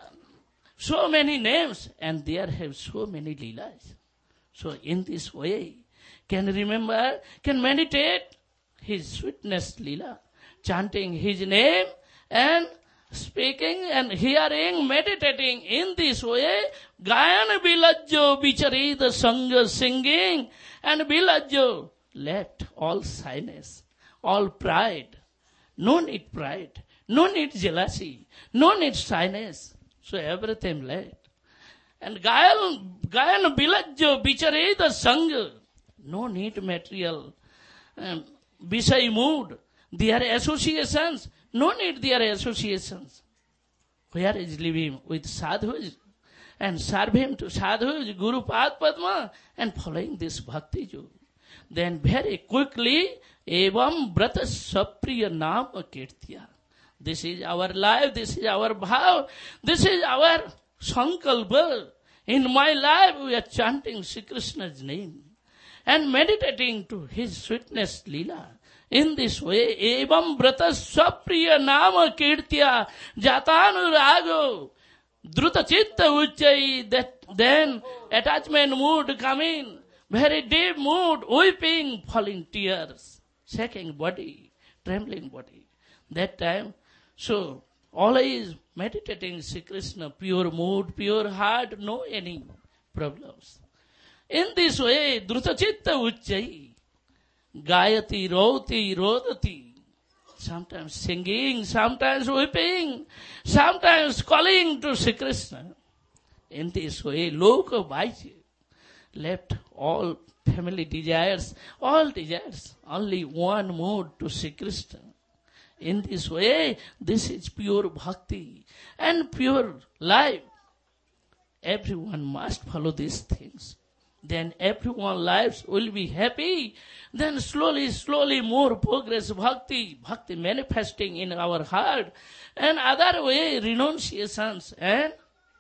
So many names and there have so many Leelas. So in this way, can remember, can meditate his sweetness Leela, chanting his name and speaking and hearing, meditating in this way, Gayana Bilajjo, Bicharita Sangha, singing and Bilajjo, left all shyness, all pride. No need pride, no need jealousy, no need shyness. So everything left. And Gayan Bilajjo Bichareda Sangha, no need material, Bisai mood, their associations, no need their associations. Where is living with sadhus and serve him to sadhus, Guru Pad Padma and following this bhakti yoga. Then very quickly, Evam Brata Sapriya Nama Kirtiya. This is our life, this is our bhav, this is our sankalpa. In my life, we are chanting Sri Krishna's name and meditating to his sweetness Leela. In this way, Evam Brata Sapriya Nama Kirtiya Jatanu Rago Druta Chitta Uchai. That then attachment mood come in. Very deep mood, weeping, falling tears, shaking body, trembling body. That time, so always meditating Sri Krishna, pure mood, pure heart, no any problems. In this way, Druta Chitta Uchai, Gayati, Roti, Rodati, sometimes singing, sometimes weeping, sometimes calling to Sri Krishna. In this way, Loka Vaisya left all family desires, all desires, only one mood to Sri Krishna. In this way, this is pure bhakti and pure life. Everyone must follow these things. Then everyone's lives will be happy. Then slowly more progress, bhakti manifesting in our heart. And other way, renunciations and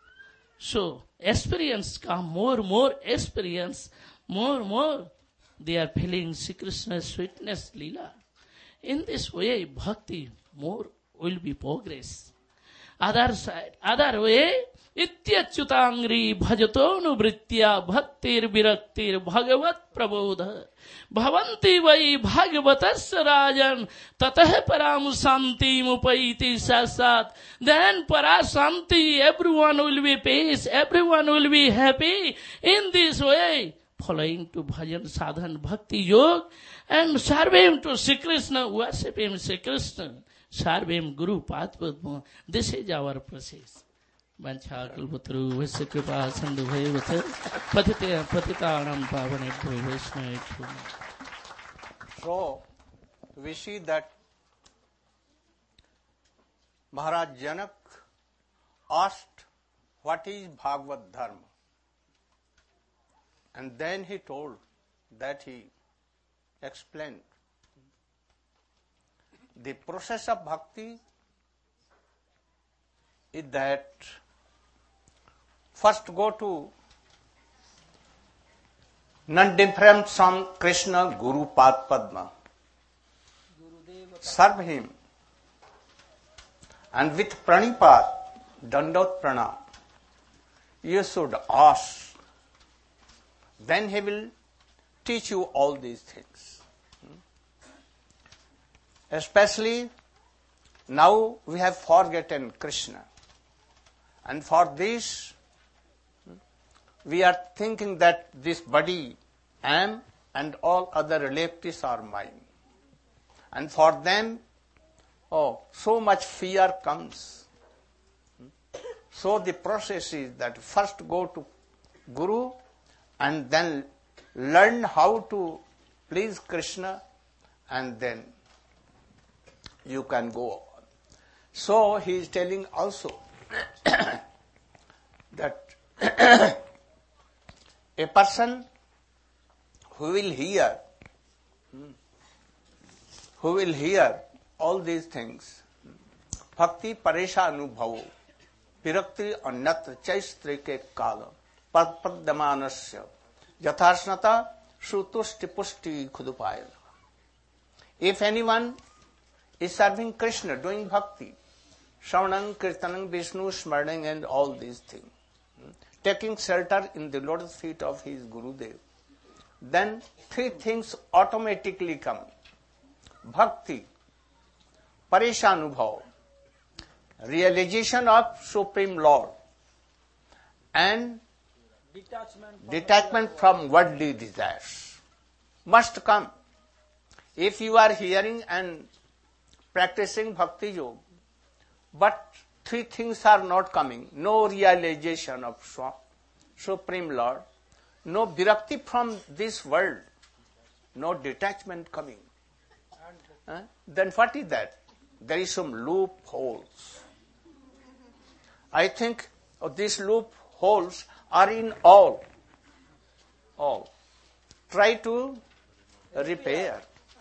so experience come, more experience, more they are feeling Sri Krishna's sweetness Leela. In this way, bhakti more will be progress. Other side, other way, Ityachutangri bhajatonu vritya bhaktir viraktir bhagavat prabodha bhavanti vai bhagavatasya rajan tatah param santi mupaiti sasat. Then parasanti, everyone will be peace, everyone will be happy. In this way, following to bhajan sadhan bhakti yoga and serve him to Sri Krishna, worship him Sri Krishna, serve him Guru Padma. This is our process. Vancha kalpatru vasya kripa sandhu bhayavata patitanam pavanebhyo vaishnavebhyo. So, we see that Maharaj Janak asked, what is Bhagavad Dharma? And then he told that he explained. The process of bhakti is that first go to none different from Krishna, Guru Pad Padma. Serve him And with pranipad, dandot pranam, you should ask. Then he will teach you all these things. Especially now we have forgotten Krishna. And for this, we are thinking that this body am and all other relatives are mine. And for them, so much fear comes. So the process is that first go to Guru and then learn how to please Krishna, and then you can go on. So he is telling also that a person who will hear all these things, bhakti paresha anubhavo, virakti anyat chaistrike kala, paddamanasya, yatharsnata shutushti pushti khudupaya. If anyone is serving Krishna, doing bhakti, Shravanam, Kirtanam, Vishnu, Smarning and all these things, taking shelter in the lotus feet of his Gurudev, then three things automatically come. Bhakti, Pareshanubhav, realization of Supreme Lord, and detachment from worldly desires must come. If you are hearing and practicing Bhakti Yoga, but three things are not coming, no realization of Supreme Lord, no virakti from this world, no detachment coming, then what is that? There is some loopholes. I think these loopholes are in all. Try to repair.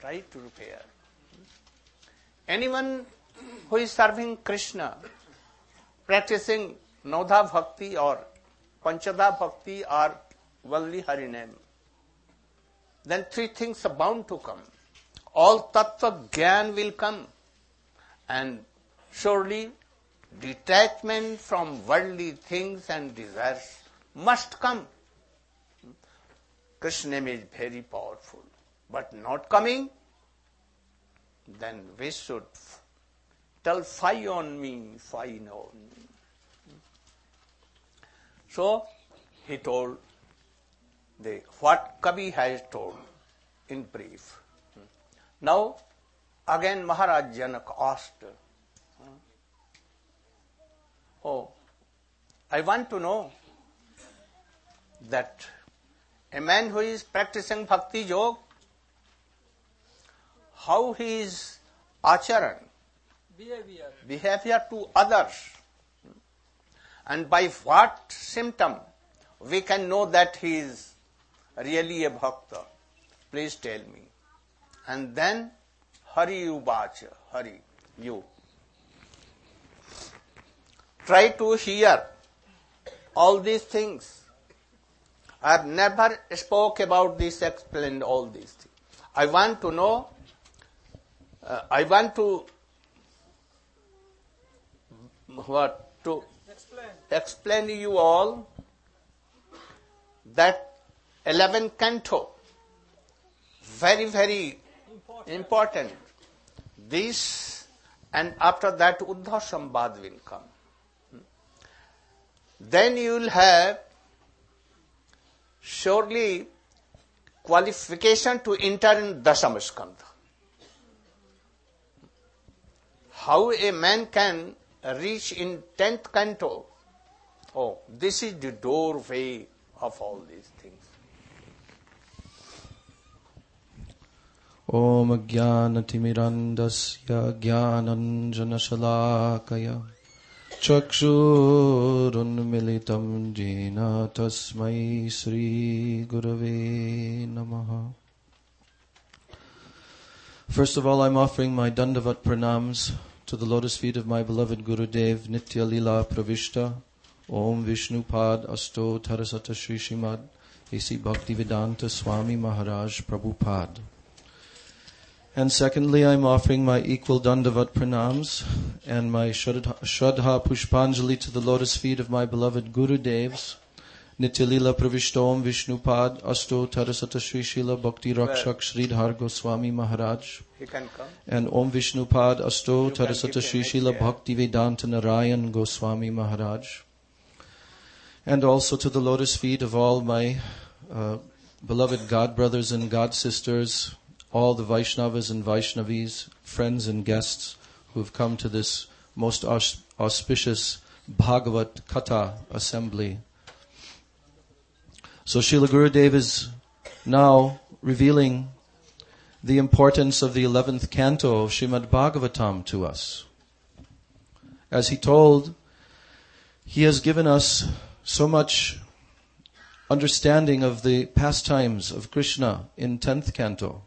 Anyone who is serving Krishna, practicing Naudha Bhakti or Panchada Bhakti or Valli Harinam, then three things are bound to come. All Tattva Gyan will come, and surely detachment from worldly things and desires must come. Krishna name is very powerful, but not coming, then we should tell fie on me. So he told what Kavi has told in brief. Now again Maharaj Janak asked, I want to know that a man who is practicing Bhakti Yoga, how he is acharan, behavior to others, and by what symptom we can know that he is really a bhakta. Please tell me. And then Hari Uvacha, Hari, you try to hear all these things. I have never spoke about this, explained all these things. I want to know, explain you all that 11th canto, very, very important. This, and after that Uddhav Sambad will come. Then you will have surely qualification to enter in Dasamaskandha. How a man can reach in 10th canto? This is the doorway of all these things. Om Jnanatimirandasya Jnananjanashalakaya Chakshurunmilitam Jena Tasmai Sri Gurave Namaha. First of all, I'm offering my Dandavat pranams to the lotus feet of my beloved Gurudev Nitya Lila Pravishta Om Vishnupad Asto Tarasata Shri Srimad A.C. Bhaktivedanta Swami Maharaj Prabhupada. And secondly, I'm offering my equal Dandavat Pranams and my Shraddha Pushpanjali to the lotus feet of my beloved Guru Devs, Nityalila Pravishtom Vishnupad Asto Tarasata Sri Srila Bhakti Rakshak Sridhar Goswami Maharaj. He can come. And Om Vishnupad Asto You can Tarasata give Sri him Srila chair. Bhakti Vedanta Narayan Goswami Maharaj. And also to the lotus feet of all my beloved God brothers and God sisters, all the Vaishnavas and Vaishnavis, friends and guests who have come to this most auspicious Bhagavat Katha assembly. So Srila Gurudev is now revealing the importance of the 11th canto of Srimad Bhagavatam to us. As he told, he has given us so much understanding of the pastimes of Krishna in 10th canto.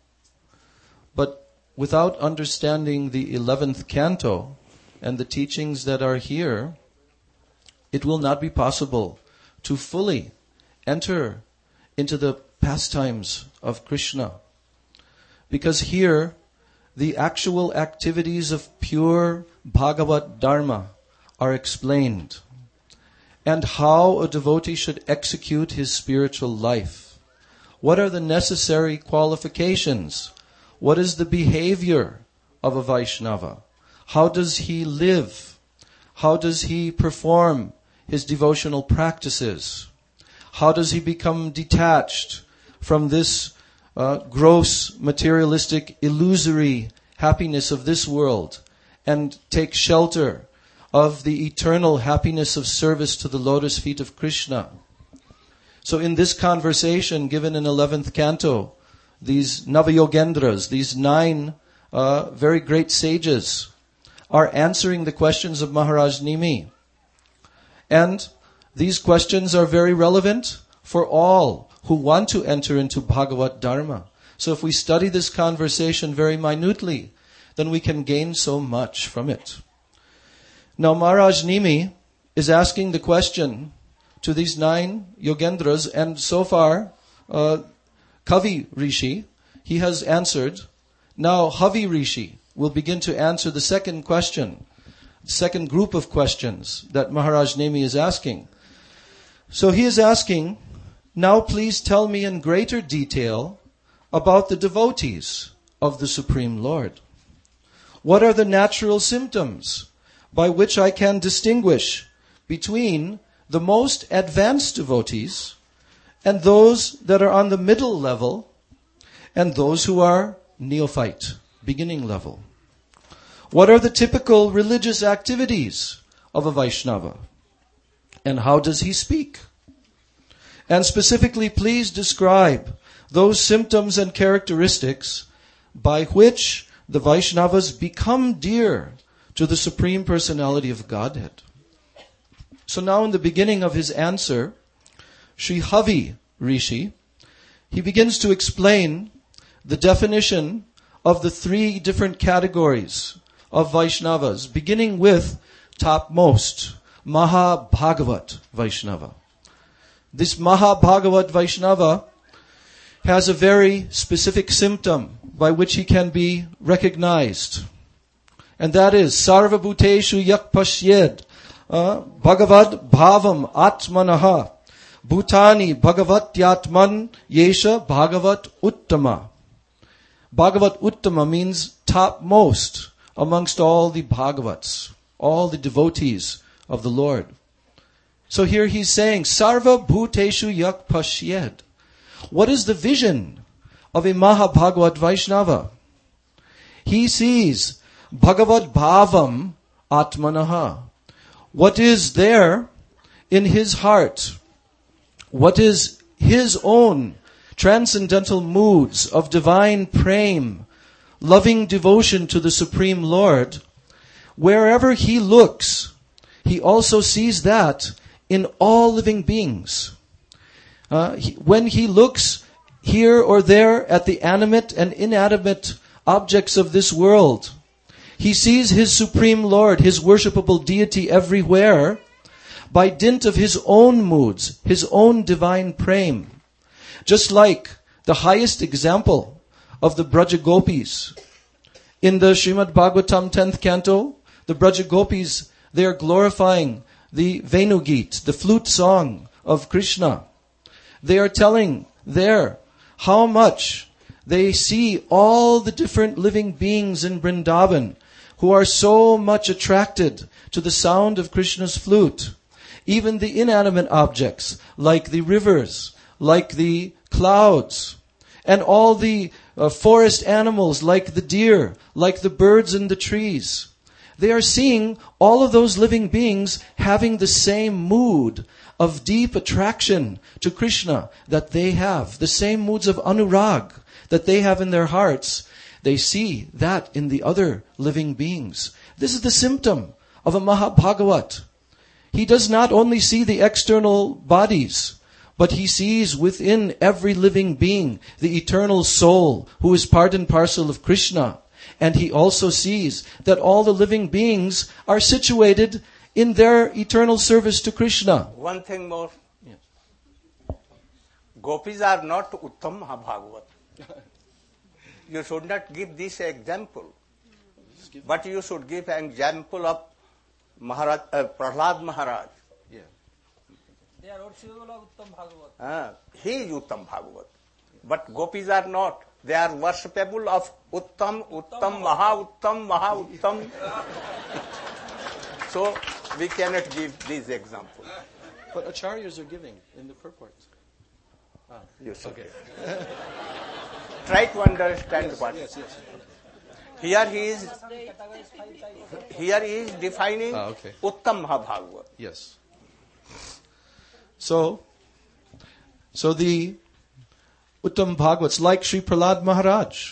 But without understanding the 11th canto and the teachings that are here, it will not be possible to fully enter into the pastimes of Krishna. Because here, the actual activities of pure Bhagavat Dharma are explained, and how a devotee should execute his spiritual life. What are the necessary qualifications? What is the behavior of a Vaishnava? How does he live? How does he perform his devotional practices? How does he become detached from this gross, materialistic, illusory happiness of this world and take shelter of the eternal happiness of service to the lotus feet of Krishna? So in this conversation given in 11th canto, these Navayogendras, these 9 very great sages, are answering the questions of Maharaj Nimi. And these questions are very relevant for all who want to enter into Bhagavat Dharma. So if we study this conversation very minutely, then we can gain so much from it. Now Maharaj Nimi is asking the question to these 9 Yogendras, and so far Kavi Rishi, he has answered. Now Havi Rishi will begin to answer the second question, the second group of questions that Maharaj Nimi is asking. So he is asking, now please tell me in greater detail about the devotees of the Supreme Lord. What are the natural symptoms by which I can distinguish between the most advanced devotees and those that are on the middle level and those who are neophyte, beginning level? What are the typical religious activities of a Vaishnava? And how does he speak? And specifically, please describe those symptoms and characteristics by which the Vaishnavas become dear to the Supreme Personality of Godhead. So now in the beginning of his answer, Sri Havi Rishi, he begins to explain the definition of the 3 different categories of Vaishnavas, beginning with topmost, Maha Bhagavat Vaishnava. This Maha Bhagavat Vaishnava has a very specific symptom by which he can be recognized. And that is, Sarva Bhuteshu Yak Pashyed Bhagavad Bhavam Atmanaha Bhutani Bhagavatyatman Yesha Bhagavat Uttama. Bhagavat Uttama means topmost amongst all the Bhagavats, all the devotees of the Lord. So here he's saying, Sarva Bhuteshu Yak Pashyed. What is the vision of a Maha Bhagavat Vaishnava? He sees Bhagavad Bhavam Atmanaha. What is there in his heart? What is his own transcendental moods of divine prem, loving devotion to the Supreme Lord? Wherever he looks, he also sees that in all living beings. When he looks here or there at the animate and inanimate objects of this world, he sees his Supreme Lord, his worshipable deity everywhere, by dint of his own moods, his own divine prem. Just like the highest example of the Braja Gopis In the Srimad Bhagavatam 10th canto, the Braja Gopis, they are glorifying the Venugit, the flute song of Krishna. They are telling there how much they see all the different living beings in Vrindavan who are so much attracted to the sound of Krishna's flute. Even the inanimate objects, like the rivers, like the clouds, and all the forest animals, like the deer, like the birds in the trees. They are seeing all of those living beings having the same mood of deep attraction to Krishna that they have, the same moods of anurag that they have in their hearts. They see that in the other living beings. This is the symptom of a Mahabhagavat. He does not only see the external bodies, but he sees within every living being the eternal soul who is part and parcel of Krishna. And he also sees that all the living beings are situated in their eternal service to Krishna. One thing more. Yes. Gopis are not Uttam Mahabhagavat. You should not give this example. But you should give an example of Maharaj, Prahlad Maharaj. Yeah. They are also Uttam Bhagavat. He is Uttam Bhagavat. But Gopis are not. They are worshipable of Uttam, Uttam, Maha Uttam. So we cannot give these examples. But acharyas are giving in the purport. You should. Okay. Try to understand what. Yes. Here he is defining Okay. Uttam Mahabhagavat. Yes. So the Uttam Bhagavats, like Sri Prahlad Maharaj.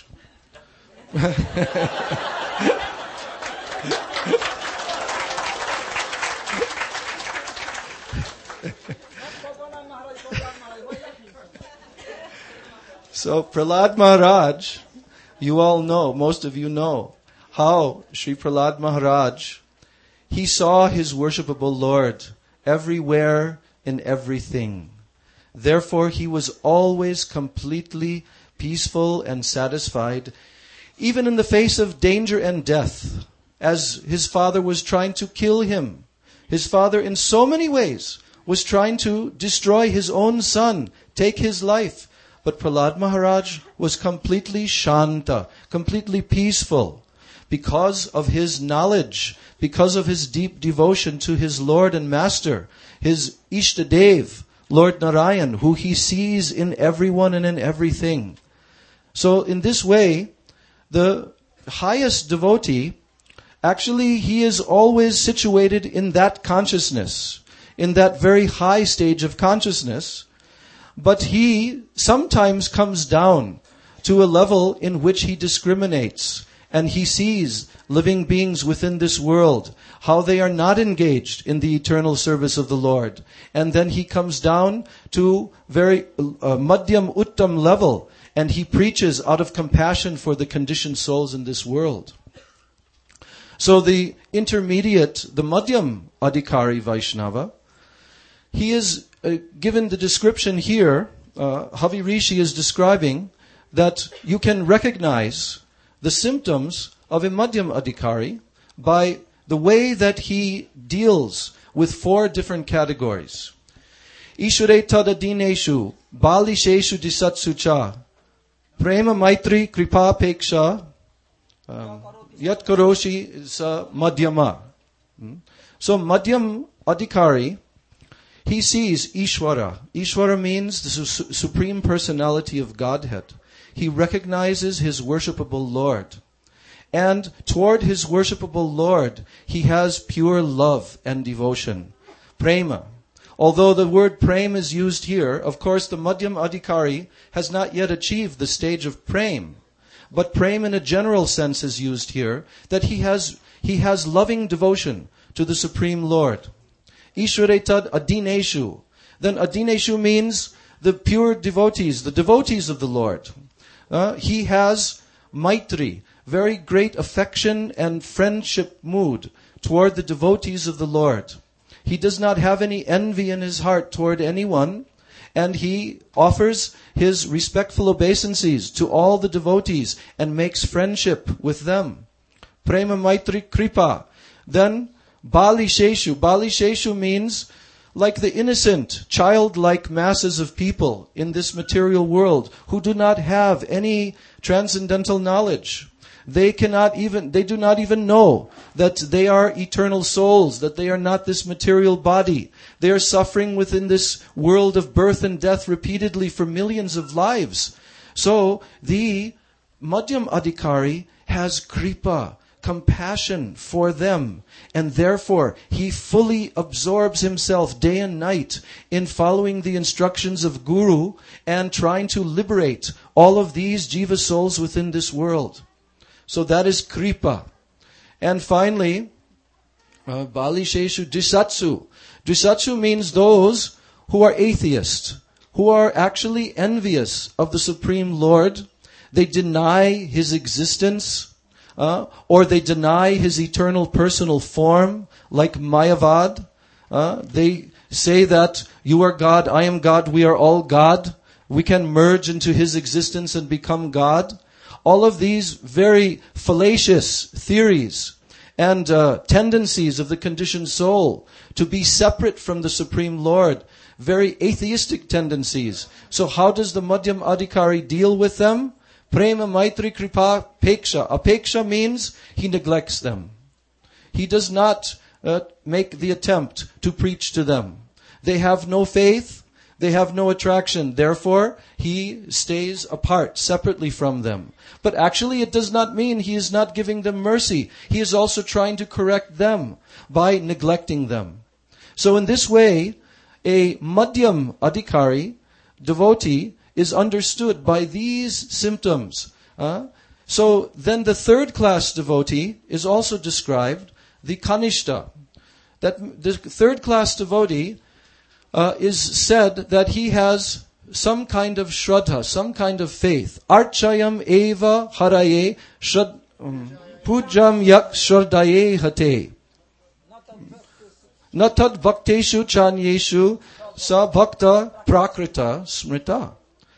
So Prahlad Maharaj, you all know, most of you know, how Sri Prahlad Maharaj, he saw his worshipable Lord everywhere in everything. Therefore, he was always completely peaceful and satisfied, even in the face of danger and death, as his father was trying to kill him. His father, in so many ways, was trying to destroy his own son, take his life. But Prahlad Maharaj was completely shanta, completely peaceful, because of his knowledge, because of his deep devotion to his Lord and Master, his Ishtadev, Lord Narayan, who he sees in everyone and in everything. So in this way, the highest devotee, actually he is always situated in that consciousness, in that very high stage of consciousness, but he sometimes comes down to a level in which he discriminates, and he sees living beings within this world, how they are not engaged in the eternal service of the Lord. And then he comes down to very madhyam uttam level, and he preaches out of compassion for the conditioned souls in this world. So the intermediate, the madhyam adhikari Vaishnava, he is given the description here, Havi Rishi is describing that you can recognize the symptoms of a madhyam adhikari by the way that he deals with 4 different categories. Ishure tadadineshu, balisheshu disatsucha, prema maitri kripa peksha, yat karoshi sa madhyama. So madhyam adhikari, he sees Ishvara. Ishvara means the Supreme Personality of Godhead. He recognizes his worshipable Lord. And toward his worshipable Lord, he has pure love and devotion. Prema. Although the word prema is used here, of course the madhyam adhikari has not yet achieved the stage of prema. But prema in a general sense is used here, that he has loving devotion to the Supreme Lord. Ishwaretad adineshu. Then adineshu means the pure devotees, the devotees of the Lord. He has maitri, very great affection and friendship mood toward the devotees of the Lord. He does not have any envy in his heart toward anyone, and he offers his respectful obeisances to all the devotees and makes friendship with them. Prema Maitri Kripa. Then Bali Sheshu. Bali Sheshu means like the innocent, childlike masses of people in this material world who do not have any transcendental knowledge. They do not even know that they are eternal souls, that they are not this material body. They are suffering within this world of birth and death repeatedly for millions of lives. So the Madhyam Adhikari has kripa, compassion for them, and therefore he fully absorbs himself day and night in following the instructions of Guru and trying to liberate all of these jiva souls within this world. So that is kripa. And finally, Bali Sheshu Drisatsu. Drisatsu means those who are atheists, who are actually envious of the Supreme Lord. They deny His existence, or they deny His eternal personal form, like Mayavad. They say that you are God, I am God, we are all God. We can merge into His existence and become God. All of these very fallacious theories and tendencies of the conditioned soul to be separate from the Supreme Lord, very atheistic tendencies. So how does the Madhyam Adhikari deal with them? Prema Maitri Kripa Peksha. Apeksha means he neglects them. He does not make the attempt to preach to them. They have no faith. They have no attraction. Therefore, he stays apart, separately from them. But actually, it does not mean he is not giving them mercy. He is also trying to correct them by neglecting them. So in this way, a Madhyam Adhikari, devotee, is understood by these symptoms. So then the third class devotee is also described, the Kanishta. That the third class devotee is said that he has some kind of shraddha, some kind of faith. Archayam eva haraye pujam yak shraddhaye hate. Natad bhakteshu chanyeshu sa bhakta prakrita smrita.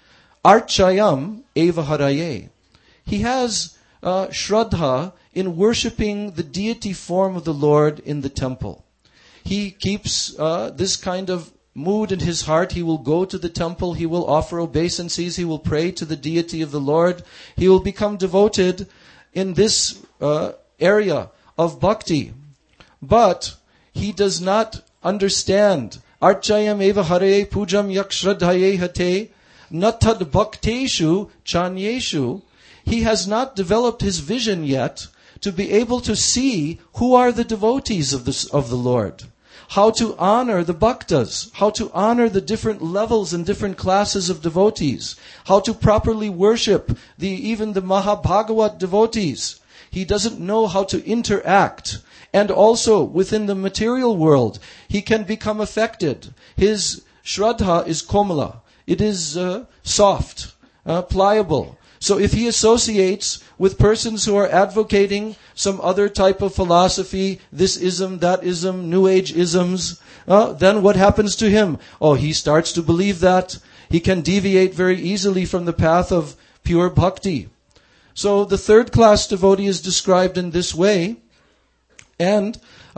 Archayam eva haraye. He has shraddha in worshipping the deity form of the Lord in the temple. He keeps this kind of mood in his heart. He will go to the temple, he will offer obeisances, he will pray to the deity of the Lord. He will become devoted in this area of bhakti. But he does not understand. Archayam eva hare pujam yak shraddhaye hate natad bhakteshu chanyeshu. He has not developed his vision yet to be able to see who are the devotees of the Lord. How to honor the bhaktas, how to honor the different levels and different classes of devotees, how to properly worship even the Mahabhagavat devotees. He doesn't know how to interact. And also within the material world, he can become affected. His shraddha is komala. It is soft, pliable. So if he associates with persons who are advocating some other type of philosophy, this ism, that ism, New Age isms, then what happens to him? He starts to believe that. He can deviate very easily from the path of pure bhakti. So the third class devotee is described in this way. And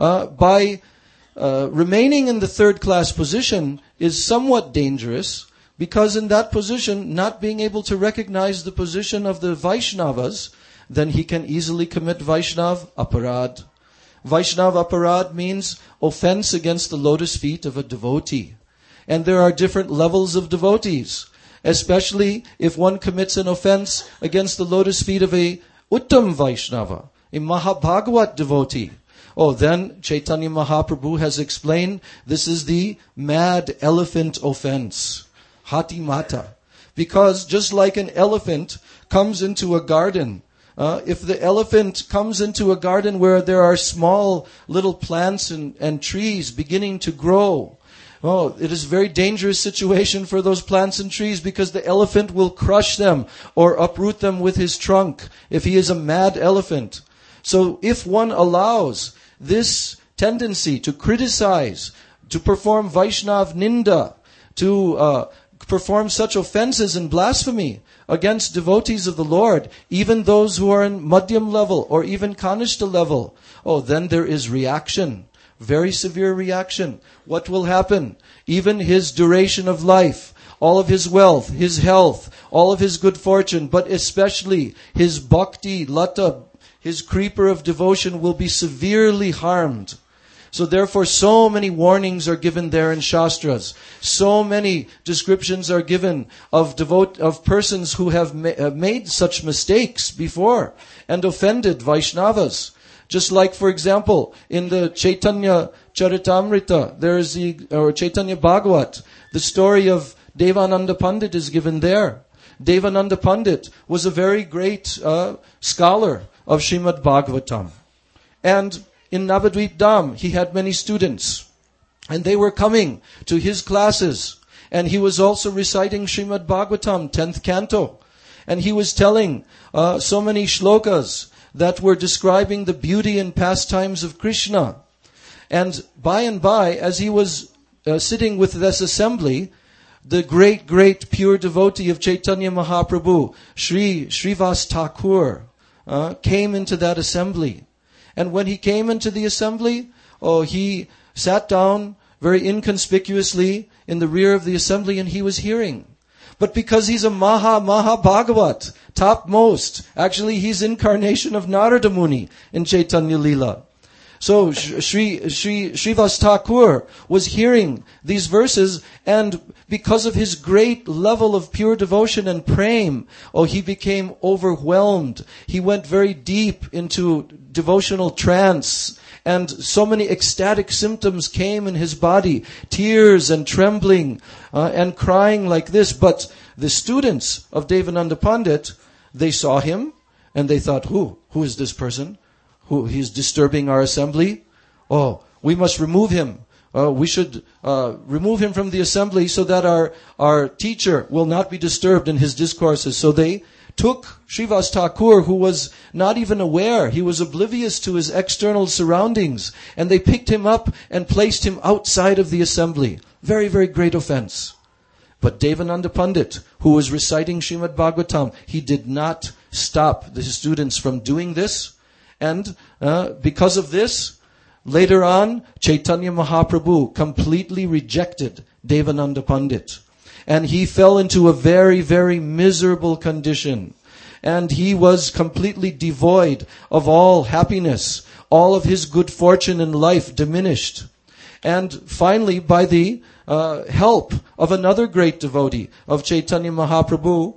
by remaining in the third class position is somewhat dangerous, because in that position, not being able to recognize the position of the Vaishnavas, then he can easily commit Vaishnav aparad. Vaishnav aparad means offense against the lotus feet of a devotee. And there are different levels of devotees, especially if one commits an offense against the lotus feet of a Uttam Vaishnava, a Mahabhagavat devotee. Then Chaitanya Mahaprabhu has explained this is the mad elephant offense. Hati mata. Because just like an elephant comes into a garden, if the elephant comes into a garden where there are small little plants and trees beginning to grow, it is a very dangerous situation for those plants and trees, because the elephant will crush them or uproot them with his trunk if he is a mad elephant. So if one allows this tendency to criticize, to perform Vaishnav Ninda, to perform such offenses and blasphemy against devotees of the Lord, even those who are in Madhyam level or even Kanishta level, then there is reaction, very severe reaction. What will happen? Even his duration of life, all of his wealth, his health, all of his good fortune, but especially his bhakti, lata, his creeper of devotion will be severely harmed. So therefore, so many warnings are given there in Shastras. So many descriptions are given of persons who have made such mistakes before and offended Vaishnavas. Just like, for example, in the Chaitanya Charitamrita, there is or Chaitanya Bhagavat, the story of Devananda Pandit is given there. Devananda Pandit was a very great scholar of Srimad Bhagavatam. And in Navadvip Dham, he had many students. And they were coming to his classes. And he was also reciting Srimad Bhagavatam, 10th canto. And he was telling so many shlokas that were describing the beauty and pastimes of Krishna. And by, as he was sitting with this assembly, the great, great pure devotee of Chaitanya Mahaprabhu, Srivas Thakur, came into that assembly. And when he came into the assembly, he sat down very inconspicuously in the rear of the assembly and he was hearing. But because he's a Maha Bhagavat, topmost, actually he's incarnation of Narada Muni in Chaitanya Leela. So Srivas Thakur was hearing these verses, and because of his great level of pure devotion and prem, he became overwhelmed. He went very deep into devotional trance, and so many ecstatic symptoms came in his body, tears and trembling and crying like this. But the students of Devananda Pandit, they saw him and they thought, who is this person? He's disturbing our assembly. We must remove him. We should remove him from the assembly so that our teacher will not be disturbed in his discourses. So they took Srivas Thakur, who was not even aware, he was oblivious to his external surroundings, and they picked him up and placed him outside of the assembly. Very, very great offense. But Devananda Pandit, who was reciting Srimad Bhagavatam, he did not stop the students from doing this. And because of this, later on, Chaitanya Mahaprabhu completely rejected Devananda Pandit. And he fell into a very, very miserable condition. And he was completely devoid of all happiness. All of his good fortune in life diminished. And finally, by the help of another great devotee of Chaitanya Mahaprabhu,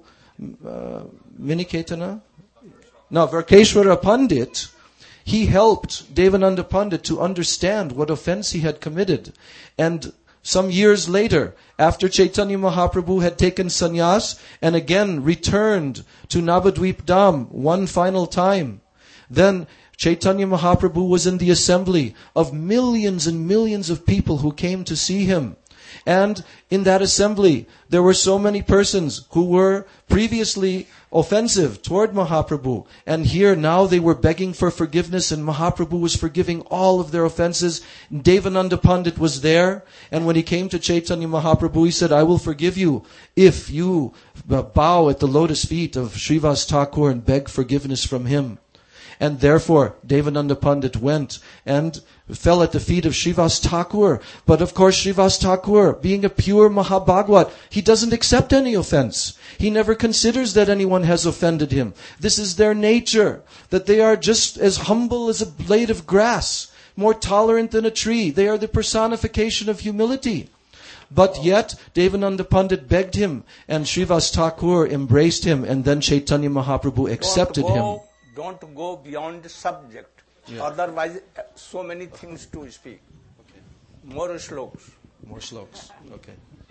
Miniketana? No, Varkeshwara Pandit, he helped Devananda Pandit to understand what offense he had committed. And some years later, after Chaitanya Mahaprabhu had taken sannyas and again returned to Navadvip Dham one final time, then Chaitanya Mahaprabhu was in the assembly of millions and millions of people who came to see him. And in that assembly, there were so many persons who were previously offensive toward Mahaprabhu. And here now they were begging for forgiveness, and Mahaprabhu was forgiving all of their offenses. Devananda Pandit was there. And when he came to Chaitanya Mahaprabhu, he said, I will forgive you if you bow at the lotus feet of Srivas Thakur and beg forgiveness from him. And therefore, Devananda Pandit went and fell at the feet of Srivas Thakur. But of course, Srivas Thakur, being a pure Mahabhagavat, he doesn't accept any offense. He never considers that anyone has offended him. This is their nature, that they are just as humble as a blade of grass, more tolerant than a tree. They are the personification of humility. But yet, Devananda Pandit begged him, and Srivas Thakur embraced him, and then Chaitanya Mahaprabhu accepted him. Don't go beyond the subject. Yeah. Otherwise, so many things to speak. Okay. More slokas. More slokas. Okay.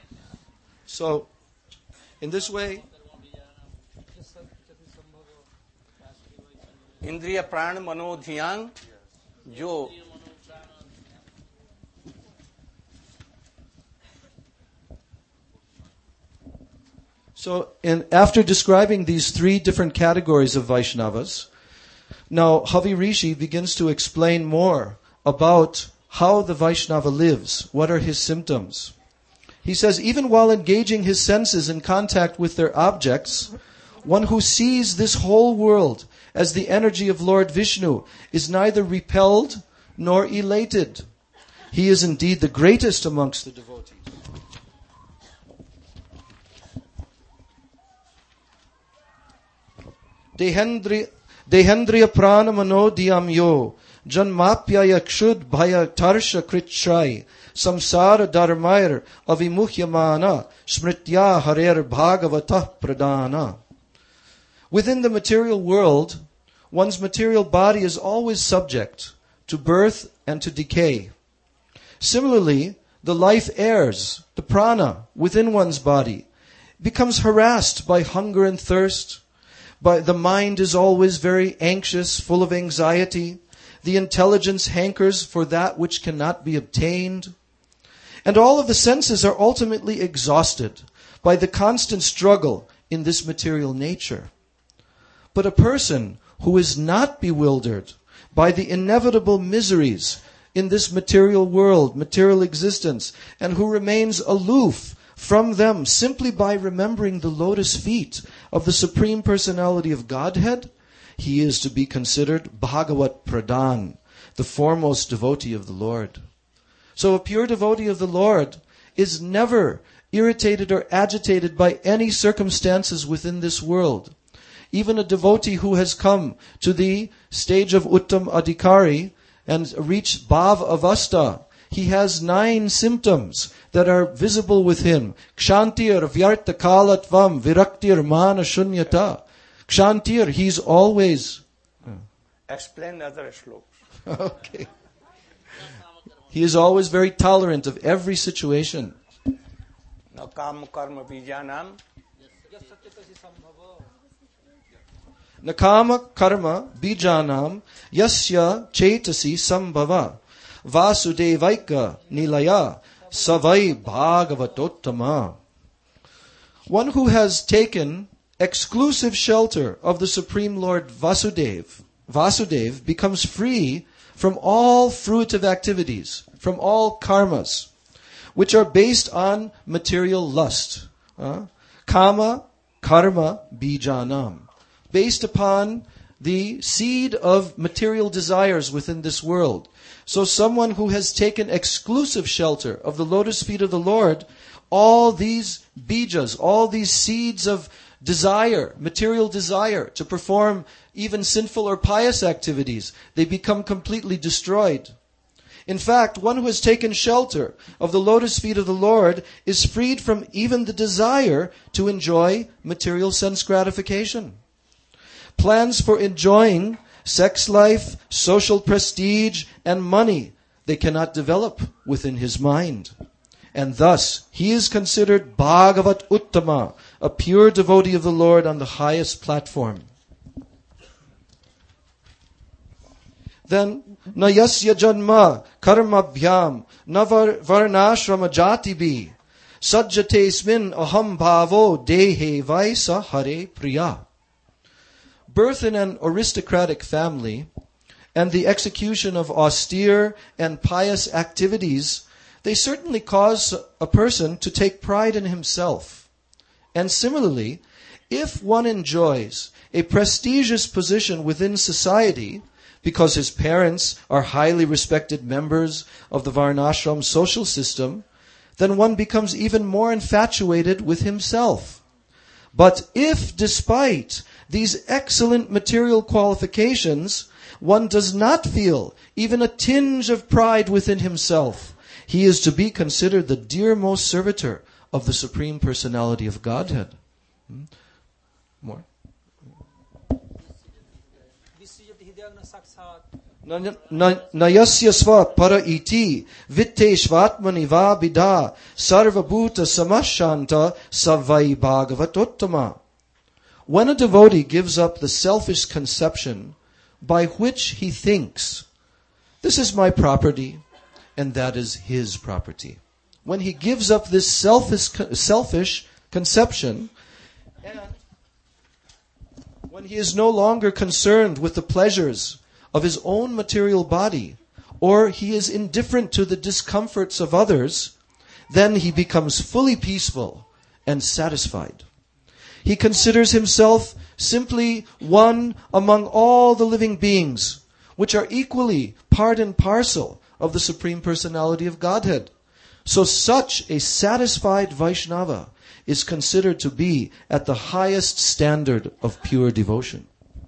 So, in this way, Indriya Pran Mano Dhyan, jo So, after describing these three different categories of Vaishnavas, now Havi Rishi begins to explain more about how the Vaishnava lives, what are his symptoms. He says, even while engaging his senses in contact with their objects, one who sees this whole world as the energy of Lord Vishnu is neither repelled nor elated. He is indeed the greatest amongst the devotees. Dehendriya prana mano diyam yo janmapya yakshud bhaya tarsha kritshrai samsara dharmair avimuhyamana smritya harer bhagavatah pradana. Within the material world, one's material body is always subject to birth and to decay. Similarly, the life airs, the prana within one's body, becomes harassed by hunger and thirst. But the mind is always very anxious, full of anxiety. The intelligence hankers for that which cannot be obtained. And all of the senses are ultimately exhausted by the constant struggle in this material nature. But a person who is not bewildered by the inevitable miseries in this material world, material existence, and who remains aloof from them simply by remembering the lotus feet of the Supreme Personality of Godhead, he is to be considered Bhagavat Pradhan, the foremost devotee of the Lord. So a pure devotee of the Lord is never irritated or agitated by any circumstances within this world. Even a devotee who has come to the stage of Uttam Adhikari and reached Bhav Avastha, he has 9 symptoms that are visible with him. Kshantir vyarta kalatvam viraktir mana shunyata. Kshantir, he's always... Explain other slokas. Okay. He is always very tolerant of every situation. Na kam karma bijanam. Nakama karma bijanam yasya chetasi sambhava vasudevaika nilaya savai bhagavatottama. One who has taken exclusive shelter of the Supreme Lord Vasudev becomes free from all fruitive activities, from all karmas, which are based on material lust. Kama karma bijanam. Based upon the seed of material desires within this world. So someone who has taken exclusive shelter of the lotus feet of the Lord, all these bijas, all these seeds of desire, material desire, to perform even sinful or pious activities, they become completely destroyed. In fact, one who has taken shelter of the lotus feet of the Lord is freed from even the desire to enjoy material sense gratification. Plans for enjoying sex life, social prestige, and money, they cannot develop within his mind. And thus, he is considered Bhagavat Uttama, a pure devotee of the Lord on the highest platform. Then, na yasya janma karmabhyam na varnashrama jatibi sajjate smin aham bhavo dehe vaisa hare priya. Birth in an aristocratic family and the execution of austere and pious activities, they certainly cause a person to take pride in himself. And similarly, if one enjoys a prestigious position within society because his parents are highly respected members of the Varnashram social system, then one becomes even more infatuated with himself. But if, despite these excellent material qualifications, one does not feel even a tinge of pride within himself, he is to be considered the dearmost servitor of the Supreme Personality of Godhead. More? Nayasya sva para iti vitteshvatmani va bidha sarvabhuta samashanta savai bhagavatottama. When a devotee gives up the selfish conception by which he thinks, this is my property and that is his property. When he gives up this selfish conception, and when he is no longer concerned with the pleasures of his own material body, or he is indifferent to the discomforts of others, then he becomes fully peaceful and satisfied. He considers himself simply one among all the living beings, which are equally part and parcel of the Supreme Personality of Godhead. So such a satisfied Vaishnava is considered to be at the highest standard of pure devotion.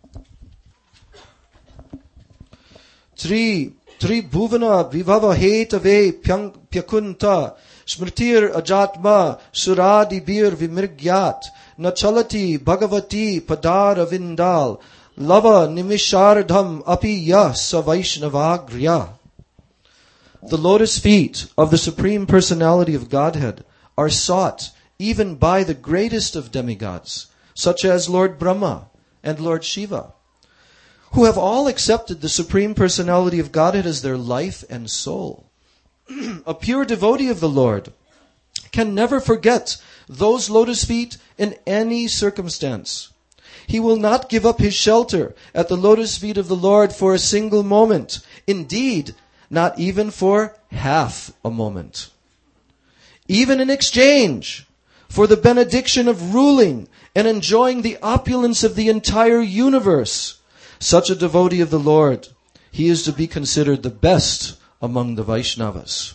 Tribhuvana vibhava hetave pyakunta smritir ajatma suradi bir vimirgyat nachalati bhagavati padara vindal lava nimishardham api yah savaishnavagriya. The lotus feet of the Supreme Personality of Godhead are sought even by the greatest of demigods, such as Lord Brahma and Lord Shiva, who have all accepted the Supreme Personality of Godhead as their life and soul. A pure devotee of the Lord can never forget those lotus feet in any circumstance. He will not give up his shelter at the lotus feet of the Lord for a single moment. Indeed, not even for half a moment. Even in exchange for the benediction of ruling and enjoying the opulence of the entire universe, such a devotee of the Lord, he is to be considered the best among the Vaishnavas.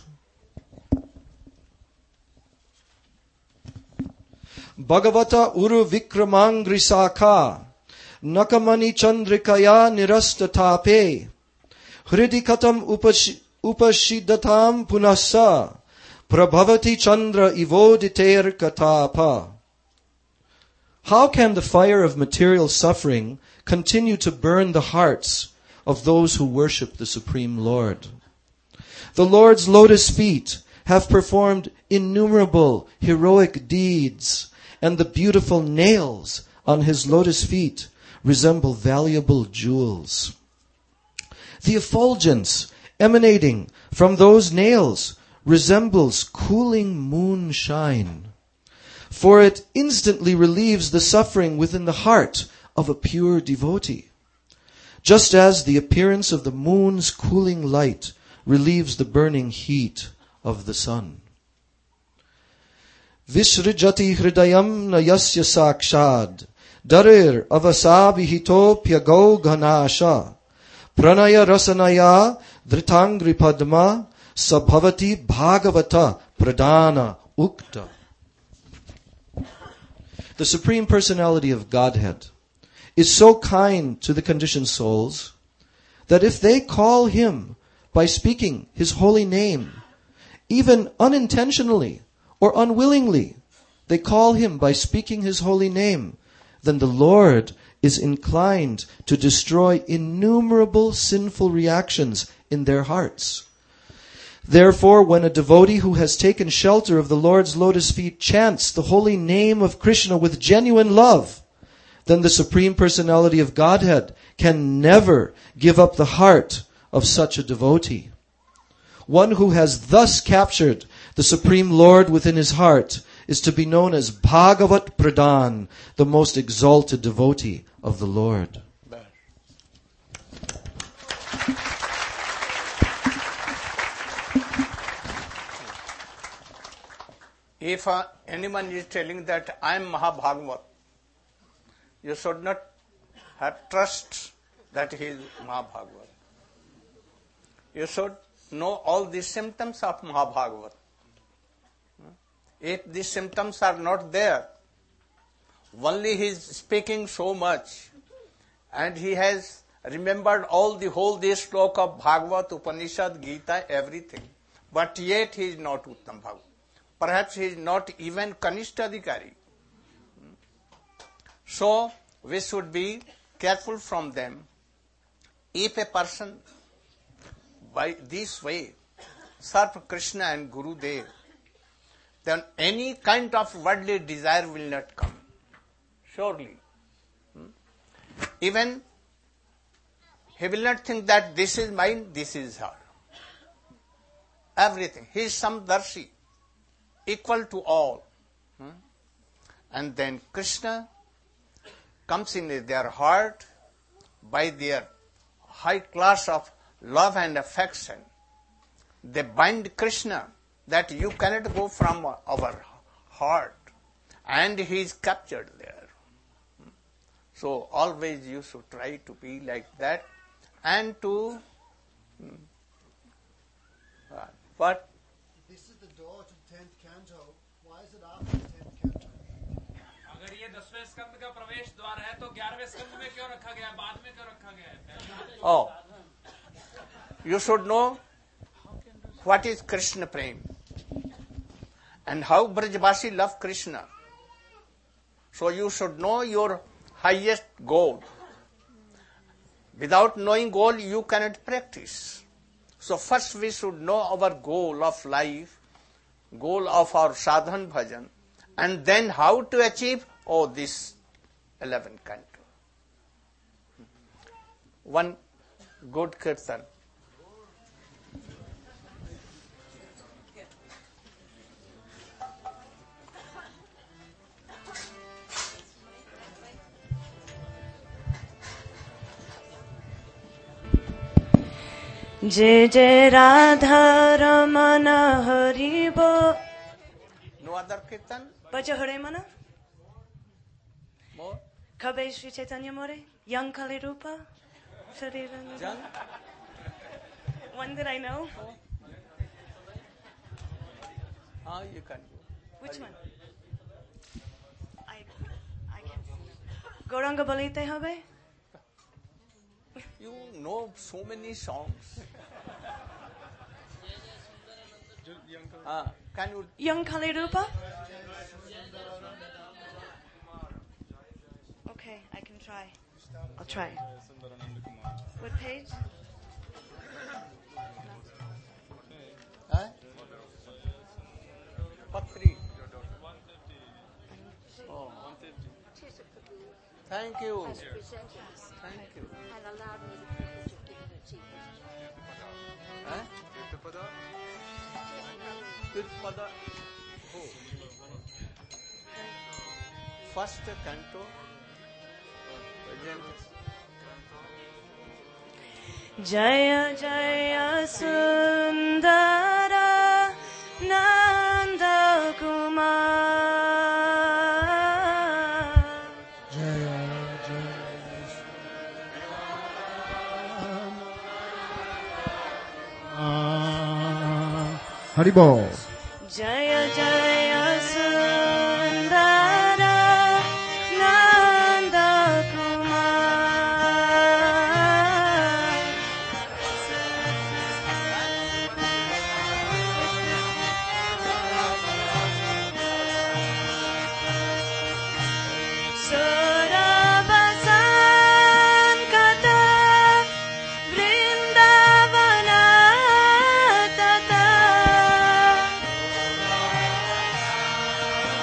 Bhagavata Uru Vikramangri Sakha Nakamani Chandrikaya Nirasta Tape Hridikatam Upashidatam Punasa Prabhavati Chandra Ivoditer Katapa. How can the fire of material suffering continue to burn the hearts of those who worship the Supreme Lord? The Lord's lotus feet have performed innumerable heroic deeds, and the beautiful nails on his lotus feet resemble valuable jewels. The effulgence emanating from those nails resembles cooling moonshine, for it instantly relieves the suffering within the heart of a pure devotee, just as the appearance of the moon's cooling light relieves the burning heat of the sun. Visrijati hridayam na yasya sakshad darir avasabhihito pyago ghanasha pranaya rasanaya dhritangri padma sabhavati bhagavata pradana ukta. The Supreme Personality of Godhead is so kind to the conditioned souls that if they call him by speaking his holy name, even unintentionally or unwillingly, they call him by speaking his holy name, then the Lord is inclined to destroy innumerable sinful reactions in their hearts. Therefore, when a devotee who has taken shelter of the Lord's lotus feet chants the holy name of Krishna with genuine love, then the Supreme Personality of Godhead can never give up the heart of such a devotee. One who has thus captured the Supreme Lord within his heart is to be known as Bhagavat Pradhan, the most exalted devotee of the Lord. If anyone is telling that I am Mahabhagavat, you should not have trust that he is Mahabhagavat. You should know all the symptoms of Mahabhagavat. If these symptoms are not there, only he is speaking so much and he has remembered all the whole this sloka of Bhagavat, Upanishad, Gita, everything, but yet he is not Uttam Bhagavat. Perhaps he is not even Kanishtadhikari. So, we should be careful from them. If a person by this way serve Krishna and Guru Dev, then any kind of worldly desire will not come. Surely. Even he will not think that this is mine, this is her. Everything. He is Samdarshi, equal to all. And then Krishna comes in their heart by their high class of love and affection. They bind Krishna that you cannot go from our heart, and he is captured there. So always you should try to be like that, and to what? This is the door to 10th canto. Why is it after the 10th canto? अगर ये 10वें स्कंद का प्रवेश द्वार है तो 11वें स्कंद में क्यों रखा गया, बाद में क्यों रखा गया है? Oh, you should know what is Krishna Prem and how Brajvasi love Krishna. So you should know your highest goal. Without knowing goal, you cannot practice. So first we should know our goal of life, goal of our sadhan bhajan, and then how to achieve this 11 canto. One good kirtan. जय जय राधा रमन हरि बोल. No other kirtan? Baca Hare Mana? More? Kabe Sri Chaitanya More? Young Kali Rupa? Sharirana? Jan? One that I know. You can do. Which one? I can't see. Gauranga Balite Habe? You know so many songs. Can you? Young Kali Rupa? Okay, I can try. I'll try. What page? What 3? Oh. Thank you. Thank you. And allowed me the privilege of giving it to you. Tirtpada. First canto. Jaya Jaya Sundara Nanda Kumar. Jaya Jaya Haribol. Jaya Jaya Sundara Nanda Kumar. Surabasan Kata Vrindavana Tata.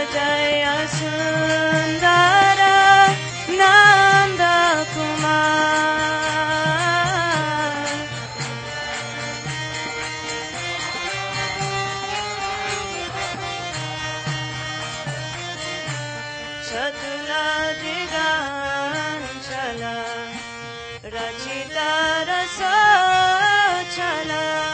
जय सुंदर नंद कुमार चतुर दिगांचल रचित रस छल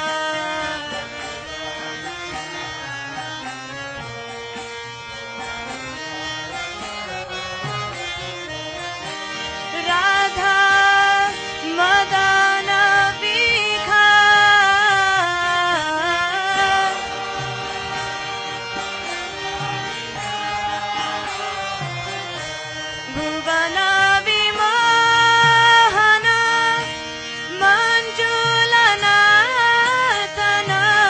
राधा मदन विखार भुवन विमोहन मंजुलनाथन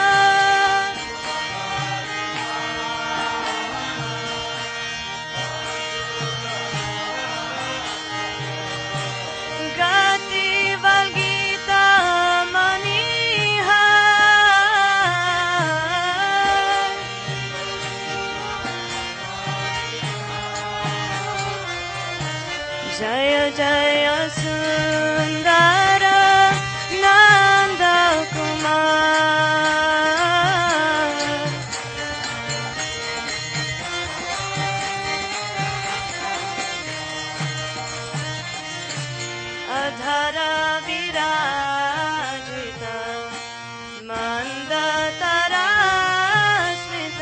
गति वल्गीत मणिहार जय जय सुंदर नंद कुमार अधर विराजित मंदतरा स्मित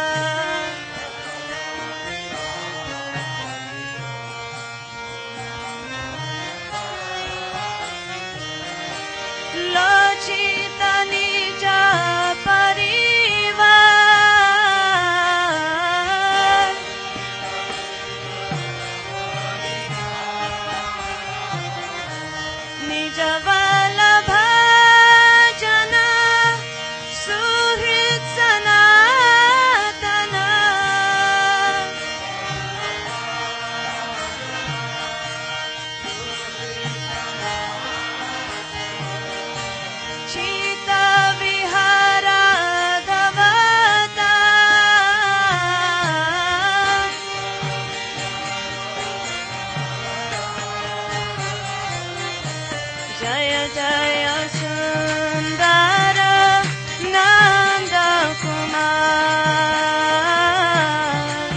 लोचित निज परिवार निज वल्लभ जन सुहृद सनातन चित विहार धवता जय जय सुंदर नंद कुमार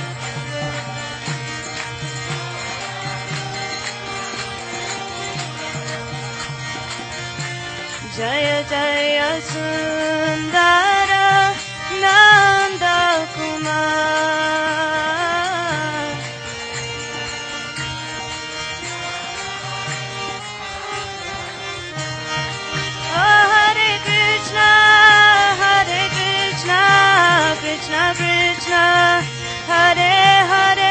जय जय सुंदर नंद कुमार हरे कृष्णा कृष्णा कृष्णा हरे हरे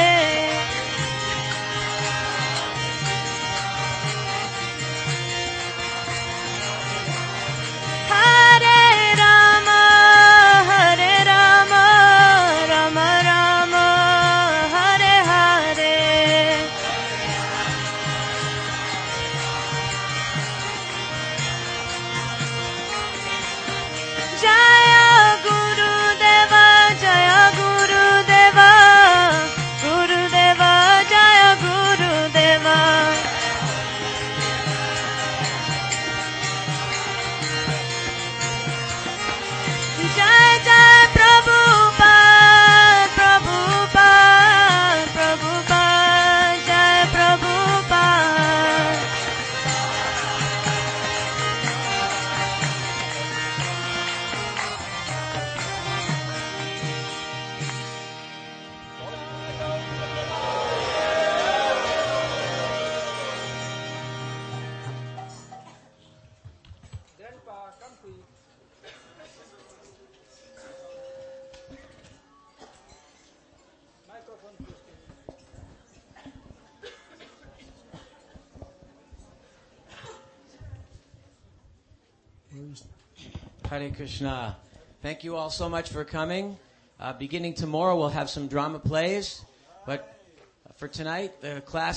हरे राम राम राम हरे हरे जय गुरुदेव जय गुरुदेव गुरुदेव जय गुरुदेव जय जय प्रभुपाद जय Prabhupada Grandpa, come quick. Microphone, please. Hare Krishna. Thank you all so much for coming. Beginning tomorrow, we'll have some drama plays. But for tonight, the class